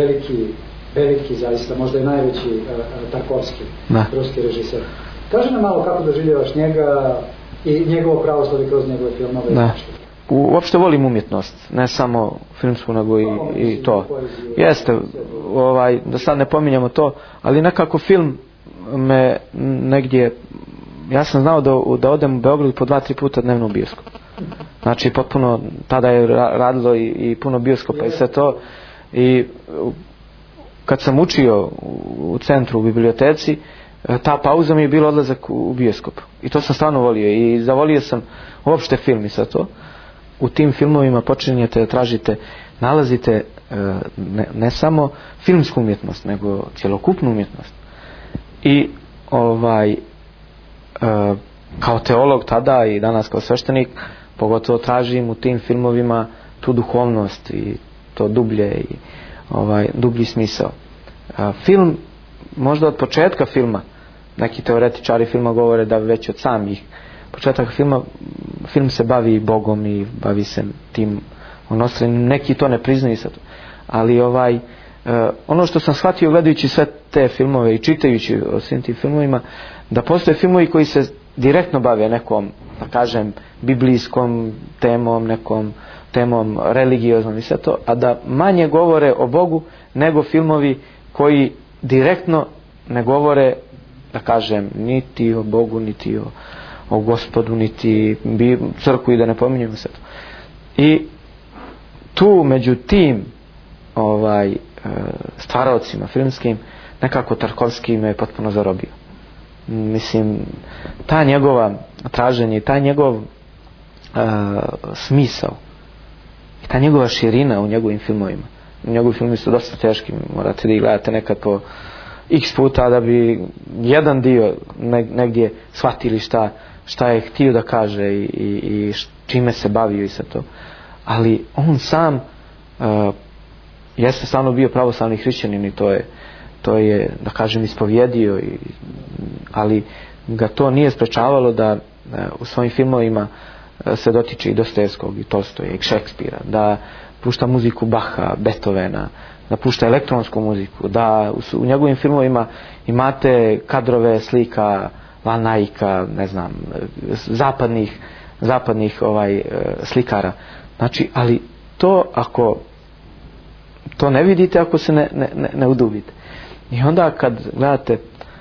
veliki zaista, možda i najveći Tarkovski, ruski režiser. Kaži nam malo kako doživljavaš njega i njegovo pravoslavlje kroz njegove filmove. Uopšte volim umjetnost, ne samo filmsku nego i to. Jeste, da sad ne pominjamo to, ali nekako film me negdje, ja sam znao da odem u Beogradu po 2-3 puta dnevno u bioskop. Znači potpuno, tada je radilo i puno bioskopa i sve to, i kad sam učio u centru, u biblioteci, ta pauza mi je bila odlazak u bioskop. I to sam stvarno volio i zavolio sam uopšte film i sve to. U tim filmovima počinjete da tražite, nalazite ne samo filmsku umjetnost, nego cjelokupnu umjetnost. I kao teolog tada i danas kao sveštenik, pogotovo tražim u tim filmovima tu duhovnost i to dublje i dublji smisao. Film, možda od početka filma, neki teoretičari filma govore da već od samih početak filma, film se bavi Bogom i bavi se tim onostranim, neki to ne priznaju sad, ali ono što sam shvatio gledajući sve te filmove i čitajući o svim tim filmovima, da postoje filmovi koji se direktno bave nekom, da kažem, biblijskom temom, nekom temom religioznom i sve to, a da manje govore o Bogu nego filmovi koji direktno ne govore, da kažem, niti o Bogu, niti o Gospodu, niti crkvu, i da ne pominjemo sve to. I tu među tim stvaraocima filmskim nekako Tarkovski me potpuno zarobio. Mislim, ta njegova traženje, taj njegov smisao i ta njegova širina u njegovim filmovima. Njegovi filmi su dosta teški, morate da ih gledate nekad po x puta da bi jedan dio negdje shvatili šta je htio da kaže i čime se bavio i sve to. ali on sam jeste stvarno bio pravoslavni hrišćanin i to je da kažem ispovjedio, ali ga to nije sprečavalo da u svojim filmovima se dotiče i Dostojevskog i Tolstoja i Šekspira, da pušta muziku Baha, Beethovena, da pušta elektronsku muziku, da u njegovim filmovima imate kadrove slika Van Eycka, ne znam, zapadnih slikara. Znači, ali to ako to ne vidite, ako se ne udubite. I onda kad gledate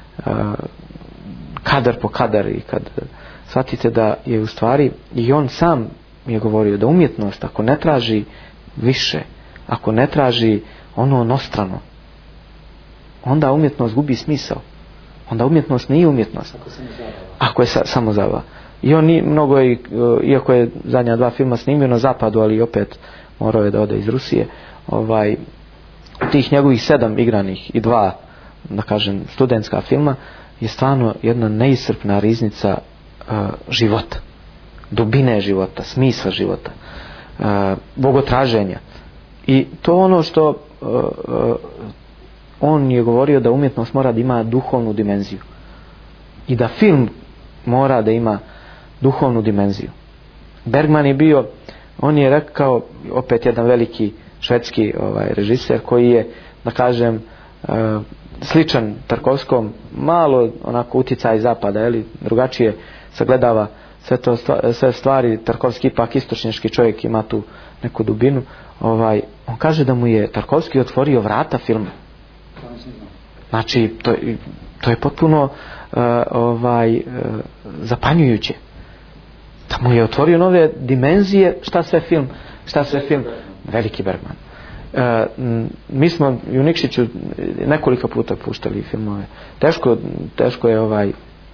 kadar po kadar i kad shvatite da je u stvari, i on sam je govorio da umjetnost ako ne traži više, ako ne traži ono onostrano, onda umjetnost gubi smisao. Onda umjetnost nije umjetnost. Ako je samo zabava. I on nije mnogo, iako je zadnja 2 filma snimio na zapadu, ali opet morao je da ode iz Rusije, tih njegovih 7 igranih i 2, da kažem, studentska filma je stvarno jedna neiscrpna riznica života, dubine života, smisla života, bogotraženja. I to ono što on je govorio, da umjetnost mora da ima duhovnu dimenziju i da film mora da ima duhovnu dimenziju. Bergman je bio, on je rekao, opet jedan veliki švedski režiser koji je, da kažem, sličan Tarkovskom, malo onako utjecaj zapada, drugačije sagledava sve stvari. Tarkovski ipak istočnjački čovjek, ima tu neku dubinu. On kaže da mu je Tarkovski otvorio vrata filma. Znači, to je potpuno zapanjujuće. Da mu je otvorio nove dimenzije, šta sve film, veliki Bergman. Mi smo u Nikšiću nekoliko puta puštali filmove. Teško je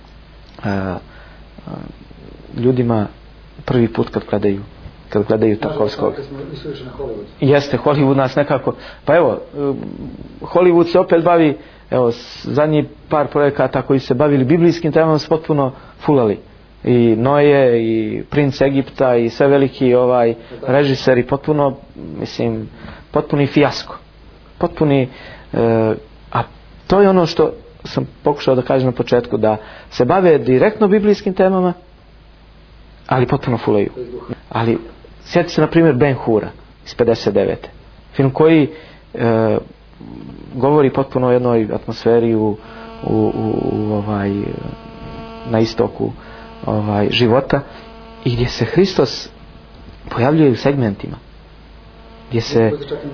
ljudima prvi put kad gledaju Tarkovskog. Jeste, Hollywood nas nekako, pa evo, Hollywood se opet bavi, evo, zadnji par projekata koji se bavili biblijskim temama su potpuno fulali. I Noje, i Princ Egipta, i sve veliki režiseri, potpuni fijasko. A to je ono što sam pokušao da kažem na početku, da se bave direktno biblijskim temama, ali potpuno fulaju. Ali sjetite se na primjer Ben-Hura iz 59. Film koji govori potpuno o jednoj atmosferi na istoku života, i gdje se Hristos pojavljuje u segmentima, gdje se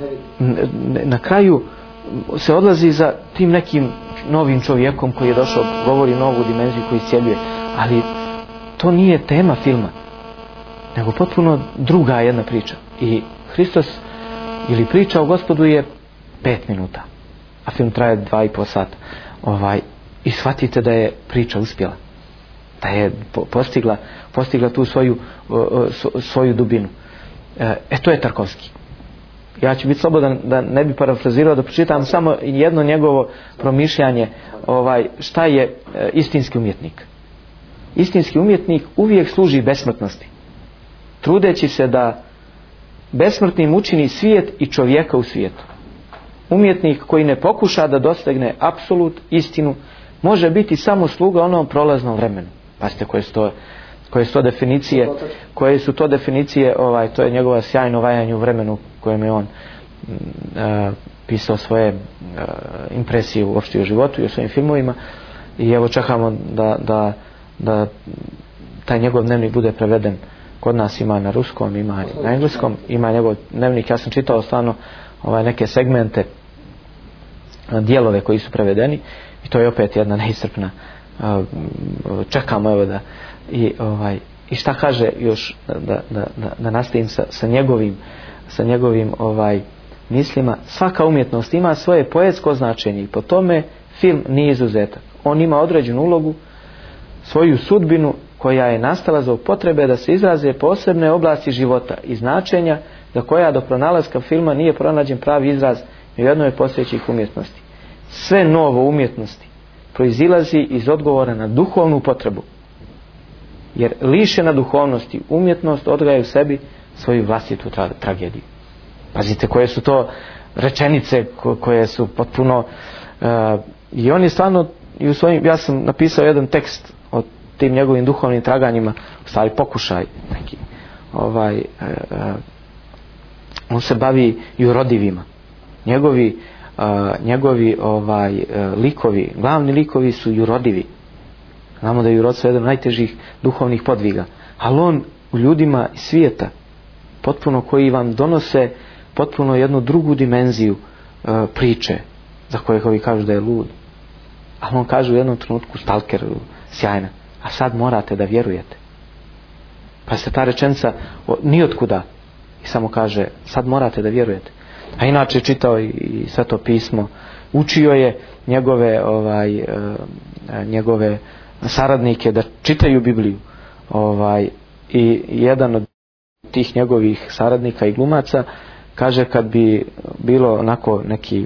na kraju se odlazi za tim nekim novim čovjekom koji je došao, govori novu dimenziju, koji iscijeljuje, ali to nije tema filma, nego potpuno druga jedna priča. I Hristos ili priča o Gospodu je 5 minuta, a film traje 2,5 sata. I shvatite da je priča uspjela, da je postigla tu svoju dubinu. To je Tarkovski. Ja ću biti slobodan da ne bi parafrazirao, da pročitam samo jedno njegovo promišljanje, šta je istinski umjetnik. Istinski umjetnik uvijek služi besmrtnosti, trudeći se da besmrtnim učini svijet i čovjeka u svijetu. Umjetnik koji ne pokuša da dosegne apsolut, istinu, može biti samo sluga onom prolaznom vremenu. Pazite koje su to definicije, to je njegova sjajno vajanje u vremenu kojem je on pisao svoje impresije uopšte u životu i u svojim filmovima. I evo čekamo da taj njegov dnevnik bude preveden. Kod nas ima na ruskom, ima na engleskom, ima njegov dnevnik. Ja sam čitao stvarno neke segmente, dijelove koji su prevedeni, i to je opet jedna neiscrpna, čekamo evo da i šta kaže još, da nastavim sa njegovim mislima. Svaka umjetnost ima svoje poetsko značenje i po tome film nije izuzetak. On ima određenu ulogu, svoju sudbinu koja je nastala zbog potrebe da se izraze posebne oblasti života i značenja za koja do pronalaska filma nije pronađen pravi izraz u jednoj od postojećih umjetnosti. Sve novo umjetnosti proizilazi iz odgovora na duhovnu potrebu, jer lišena duhovnosti umjetnost odgaja u sebi svoju vlastitu tragediju. Pazite koje su to rečenice koje su potpuno i on je stvarno i u svojim, ja sam napisao jedan tekst o tim njegovim duhovnim traganjima, u stvari pokušaj neki, on se bavi i urodivima. Njegovi likovi, glavni likovi su jurodivi. Znamo da je jurodstvo jedan od najtežih duhovnih podviga, ali on u ljudima iz svijeta potpuno koji vam donose potpuno jednu drugu dimenziju priče za koje ovi kažu da je lud, ali on kaže u jednom trenutku stalker sjajna, a sad morate da vjerujete. Pa se ta rečenica nijotkuda i samo kaže sad morate da vjerujete. A inače čitao i Sveto pismo, učio je njegove saradnike da čitaju Bibliju, i jedan od tih njegovih saradnika i glumaca kaže kad bi bilo onako neki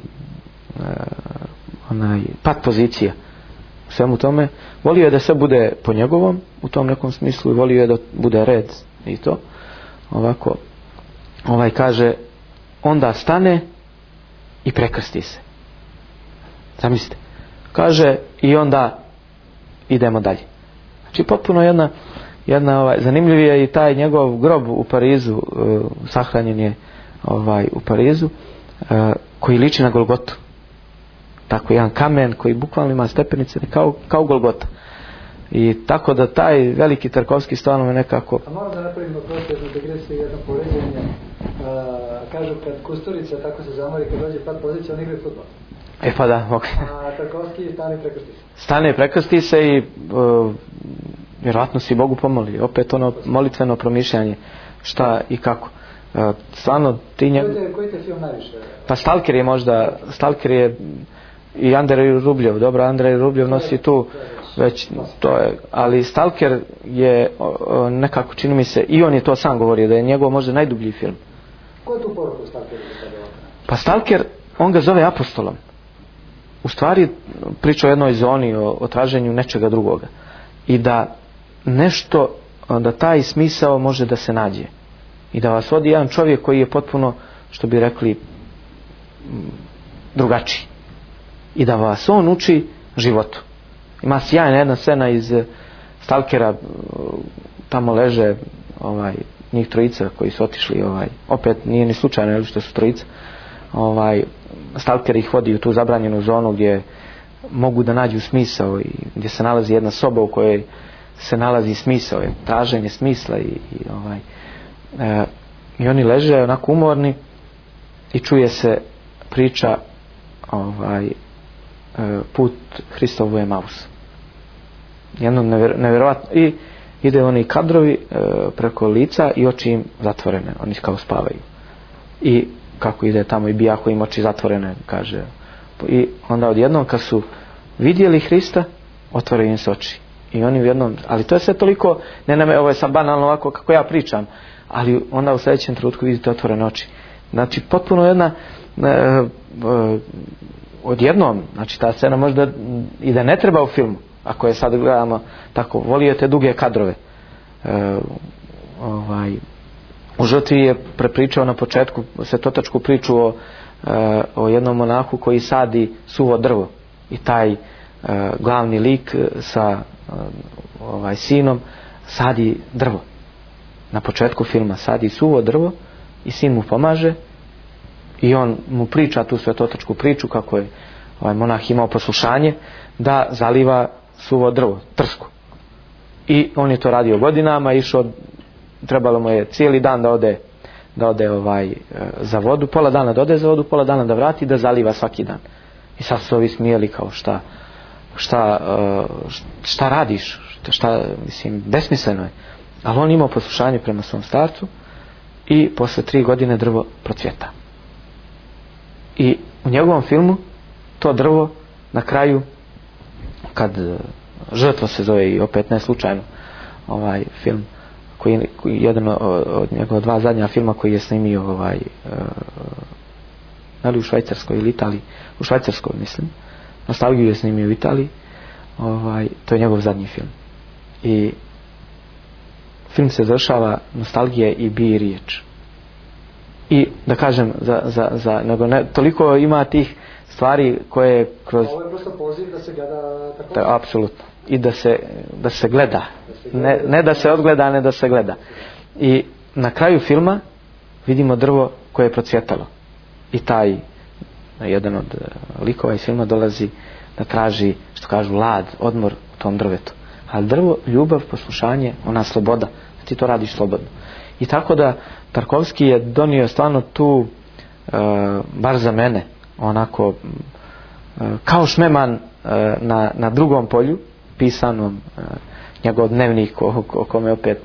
pat pozicija u svemu tome, volio je da sve bude po njegovom u tom nekom smislu i volio je da bude red i to ovako, kaže onda stane i prekrsti se. Zamislite, kaže i onda idemo dalje. Znači potpuno jedna zanimljiv je i taj njegov grob u Parizu, sahranjen je u Parizu, koji liči na Golgotu. Tako jedan kamen koji bukvalno ima stepenice kao Golgota. I tako da taj veliki Tarkovski stvarno me nekako... A moram da napravimo prostornu digresiju, jedno poređenje. Kažu kad Kusturica tako se zamori, kad dođe pad pozicija, on igra fudbal. Pa da, ok. A Tarkovski stane i prekrsti se. Stane i prekrsti se i vjerojatno si Bogu pomoli. Opet ono molitveno promišljanje šta i kako. Stvarno ti Koji te film najviše? Pa Stalker je i Andrej Rubljev. Dobro, Andrej Rubljev nosi tu već to je, ali Stalker je nekako čini mi se, i on je to sam govorio da je njegov možda najdublji film. Ko je tu poruku Stalker? Pa Stalker, on ga zove apostolom. U stvari priča o jednoj zoni, o traženju nečega drugoga. I da nešto, da taj smisao može da se nađe. I da vas vodi jedan čovjek koji je potpuno, što bi rekli, drugačiji. I da vas on uči životu. Ima sjajna jedna scena iz Stalkera, tamo leže njih trojica koji su otišli, opet nije ni slučajno ili što su trojica, Stalker ih vodi u tu zabranjenu zonu gdje mogu da nađu smisao i gdje se nalazi jedna soba u kojoj se nalazi smisao, traženje smisla i oni leže onako umorni i čuje se priča put Hristov u Emaus. Jedno nevjerovatno, i ide oni kadrovi preko lica i oči im zatvorene, oni kao spavaju. I kako ide tamo i bijako im oči zatvorene, kaže. I onda odjednom kad su vidjeli Hrista, otvoraju im se oči. I oni u jednom, ali to je sve toliko, ovo je sad banalno ovako kako ja pričam, ali onda u sljedećem trenutku vidite otvorene oči. Znači potpuno jedna odjednom, znači ta scena možda i da ne treba u filmu, ako je sad gledamo tako, volio te duge kadrove. U Žrtvi je prepričao na početku svetotačku priču o jednom monahu koji sadi suvo drvo i taj glavni lik sa sinom sadi drvo. Na početku filma sadi suvo drvo i sin mu pomaže i on mu priča tu svetotačku priču kako je monah imao poslušanje da zaliva suvo drvo, trsku. I on je to radio godinama, išao, trebalo mu je cijeli dan da ode za vodu, pola dana da ode za vodu, pola dana da vrati, da zaliva svaki dan. I sad su ovi smijeli kao šta radiš, mislim, besmisleno je. Ali on imao poslušanje prema svom starcu i posle 3 godine drvo procvjeta. I u njegovom filmu to drvo na kraju, kad Žrtva se zove i opet ne slučajno film koji jedan od njegova 2 zadnja filma koji je snimio da li u Švajcarskoj ili Italiji, u Švajcarskoj mislim, Nostalgiju je snimio u Italiji, to je njegov zadnji film. I film se završava nostalgije i bi riječ. I da kažem nego ne, toliko ima tih stvari koje kroz... Ovo je prosto poziv da se gleda tako? Apsolutno. I da se gleda. Ne da se odgleda, ne da se gleda. I na kraju filma vidimo drvo koje je procvjetalo. I taj jedan od likova iz filma dolazi da traži, što kažu, lad, odmor u tom drvetu. Ali drvo, ljubav, poslušanje, ona sloboda. Ti to radiš slobodno. I tako da Tarkovski je donio stvarno tu, bar za mene, onako kao Šmeman na drugom polju, pisanom, njegov dnevnik o kome opet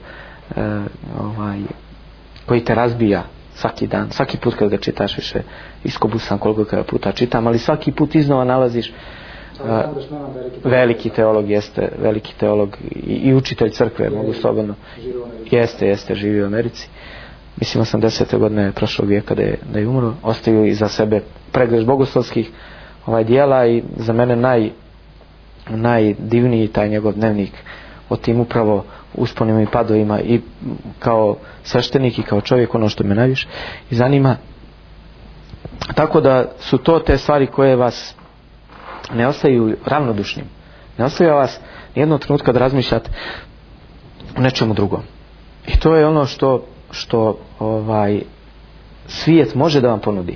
koji te razbija svaki dan, svaki put kad ga čitaš više iskobusan koliko ga puta čitam, ali svaki put iznova nalaziš. Veliki teolog jeste, veliki teolog i učitelj crkve, mogu slobodno. Jeste, živi u Americi. Mislim 80. godine prošlog vijeka da je umro. Ostaju iza sebe pregršt bogoslovskih dijela i za mene najdivniji taj njegov dnevnik o tim upravo usponima i padovima i kao sveštenik i kao čovjek, ono što me najviše i zanima. Tako da su to te stvari koje vas ne ostaju ravnodušnim, ne ostaju vas nijednog trenutka da razmišljate o nečemu drugom. I to je ono što svijet može da vam ponudi.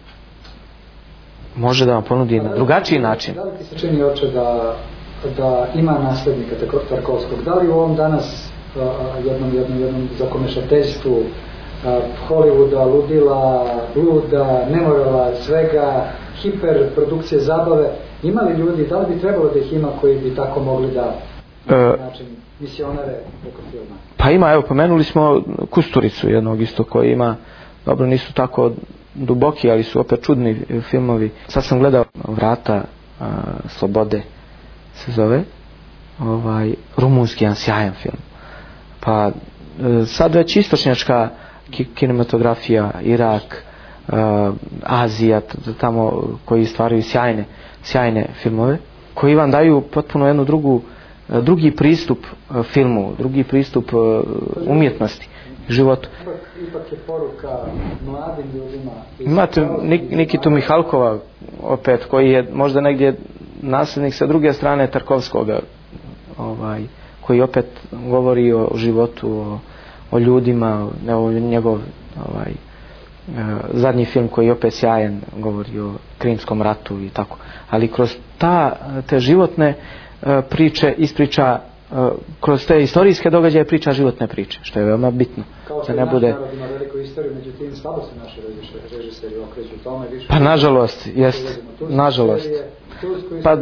Može da vam ponudi na drugačiji način. Da li ti se čini, oče, da ima naslednika Tarkovskog? Da li u ovom danas jednom zakomešateljstvu Hollywooda, ludila, bluda, nemorala, svega, hiperprodukcije zabave, ima li ljudi, da li bi trebalo da ih ima koji bi tako mogli da način misionare preko filma? Pa ima, evo, pomenuli smo Kusturicu jednog isto koji ima, dobro, nisu tako duboki, ali su opet čudni filmovi. Sad sam gledao Vrata slobode se zove, rumunski jedan sjajan film. Pa sad već istočnjačka kinematografija, Irak, Azija, tamo koji stvaraju sjajne filmove, koji vam daju potpuno jednu drugi pristup filmu, drugi pristup umjetnosti, životu. Ipak je poruka mladim ljudima. Imate Nikitu Mihalkova opet, koji je možda negdje nasljednik sa druge strane Tarkovskoga, koji opet govori o životu, o ljudima, njegov zadnji film koji je opet sjajan, govori o Krimskom ratu i tako. Ali kroz te životne priče ispriča, kroz te istorijske događaje priča životne priče, što je veoma bitno. Kao što naš narod ima veliku istoriju, međutim slabo se naši režiseri okreću tome više. Pa nažalost, jest, nažalost. Pa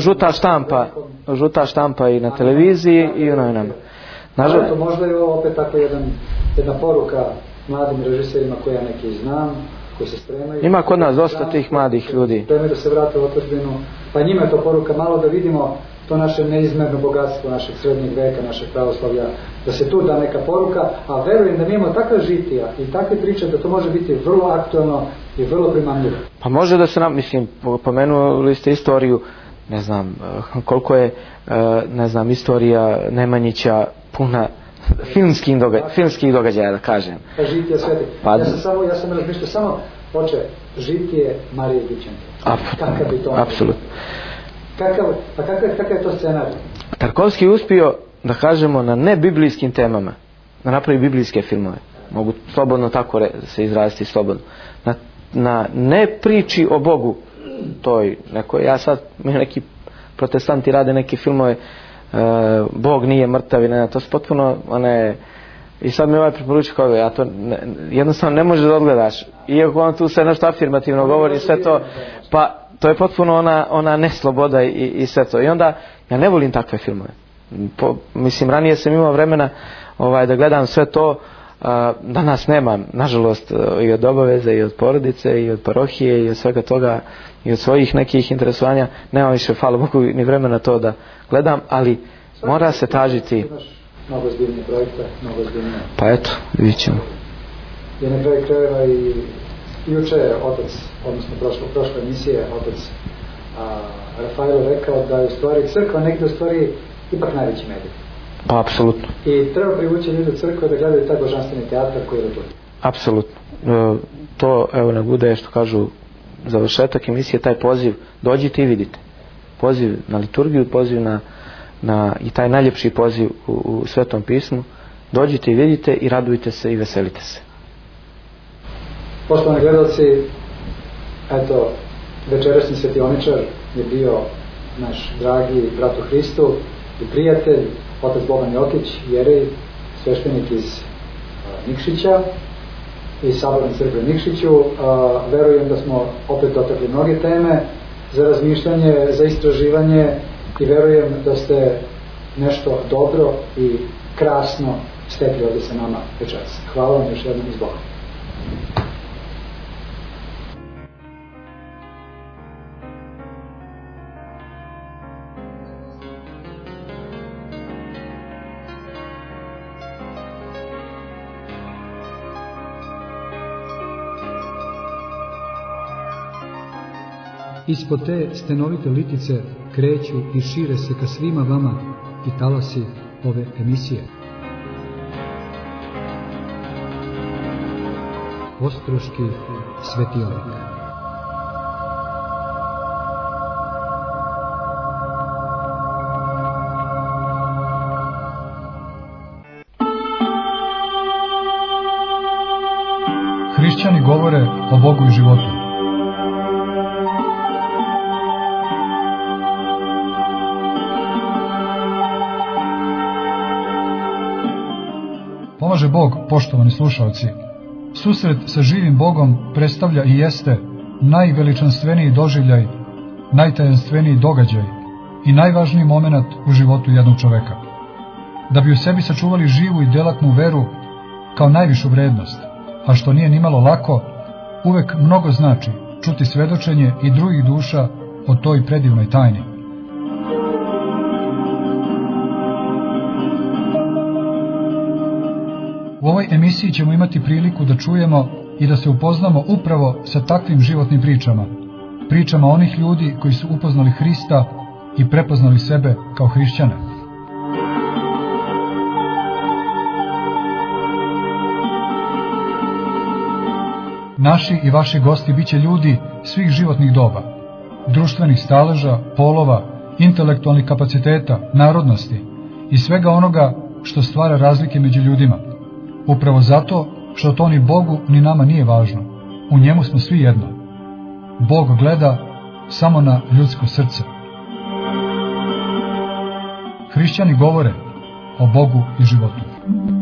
žuta štampa i na televiziji i u novinama. Nažalost, možda je ovo opet tako jedna poruka mladim režiserima koja neki znam, koji se spremaju. Ima kod nas dosta tih mladih ljudi. Spremaju da se vrate u otadžbinu, pa njima je to poruka malo da vidimo to naše neizmerno bogatstvo našeg srednjeg veka, našeg pravoslavlja, da se tu da neka poruka, a verujem da mi imamo takva žitija i takve priče da to može biti vrlo aktualno i vrlo primamljivo. Pa može da se mislim, pomenuli ste istoriju, ne znam koliko je, istorija Nemanjića puna filmskih događaja, da kažem. Pa žitija sveti. Ja sam razmišljao samo, oče, žitije Marije Dičanke. Kakav bi to? Apsolutno. Kakav je to scenarij? Tarkovski je uspio, da kažemo, na nebiblijskim temama da napravi biblijske filmove. Mogu slobodno tako se izraziti, slobodno. Na ne priči o Bogu, toj nekoj, ja sad, neki protestanti rade neke filmove, Bog nije mrtav i to su potpuno, i sad mi preporučio kao ja to jednostavno ne možeš da odgledaš, iako on tu se nešto afirmativno govori, sve to, pa to je potpuno ona nesloboda i sve to. I onda ja ne volim takve filmove. Mislim, ranije sam imao vremena da gledam sve to, danas nemam, nažalost, i od obaveze, i od porodice, i od parohije, i od svega toga, i od svojih nekih interesovanja. Nemam više, hvala Bogu, ni vremena to da gledam, ali mora se tražiti. Mnogo zbiljnije projekte, mnogo zbiljnije. Pa eto, vidit ćemo. Je na kraju krajeva i juče je otac, odnosno prošle emisije, otac Rafaelo rekao da je u stvari crkva negdje u stvari ipak najveći medij. Pa, apsolutno. I treba privući ljude u crkvu da gledaju taj božanstveni teatar koji je tu. Apsolutno. To, evo, ne bude, što kažu, završetak emisije, taj poziv, dođite i vidite. Poziv na liturgiju, poziv i taj najljepši poziv u Svetom pismu. Dođite i vidite i radujte se i veselite se. Poštovani gledalci, eto, večerašnji svetioničar je bio naš dragi brat u Hristu i prijatelj, otac Boban Jokić, jerej, sveštenik iz Nikšića i Saborne crkve u Nikšiću. Verujem da smo opet dotakli mnoge teme za razmišljanje, za istraživanje i verujem da ste nešto dobro i krasno stekli ovdje sa nama večeras. Hvala vam još jednom iz Boga. Ispod te stenovite litice kreću i šire se ka svima vama i talasi ove emisije. Ostroški svetionik. Hrišćani govore o Bogu i životu. Pomaže Bog, poštovani slušalci. Susret sa živim Bogom predstavlja i jeste najveličanstveniji doživljaj, najtajanstveniji događaj i najvažniji moment u životu jednog čoveka. Da bi u sebi sačuvali živu i delatnu veru kao najvišu vrednost, a što nije nimalo lako, uvek mnogo znači čuti svedočenje i drugih duša o toj predivnoj tajni. U ovoj emisiji ćemo imati priliku da čujemo i da se upoznamo upravo sa takvim životnim pričama onih ljudi koji su upoznali Hrista i prepoznali sebe kao hrišćane. Naši i vaši gosti biće ljudi svih životnih doba, društvenih staleža, polova, intelektualnih kapaciteta, narodnosti i svega onoga što stvara razlike među ljudima. Upravo zato što to ni Bogu ni nama nije važno. U njemu smo svi jedno. Bog gleda samo na ljudsko srce. Hrišćani govore o Bogu i životu.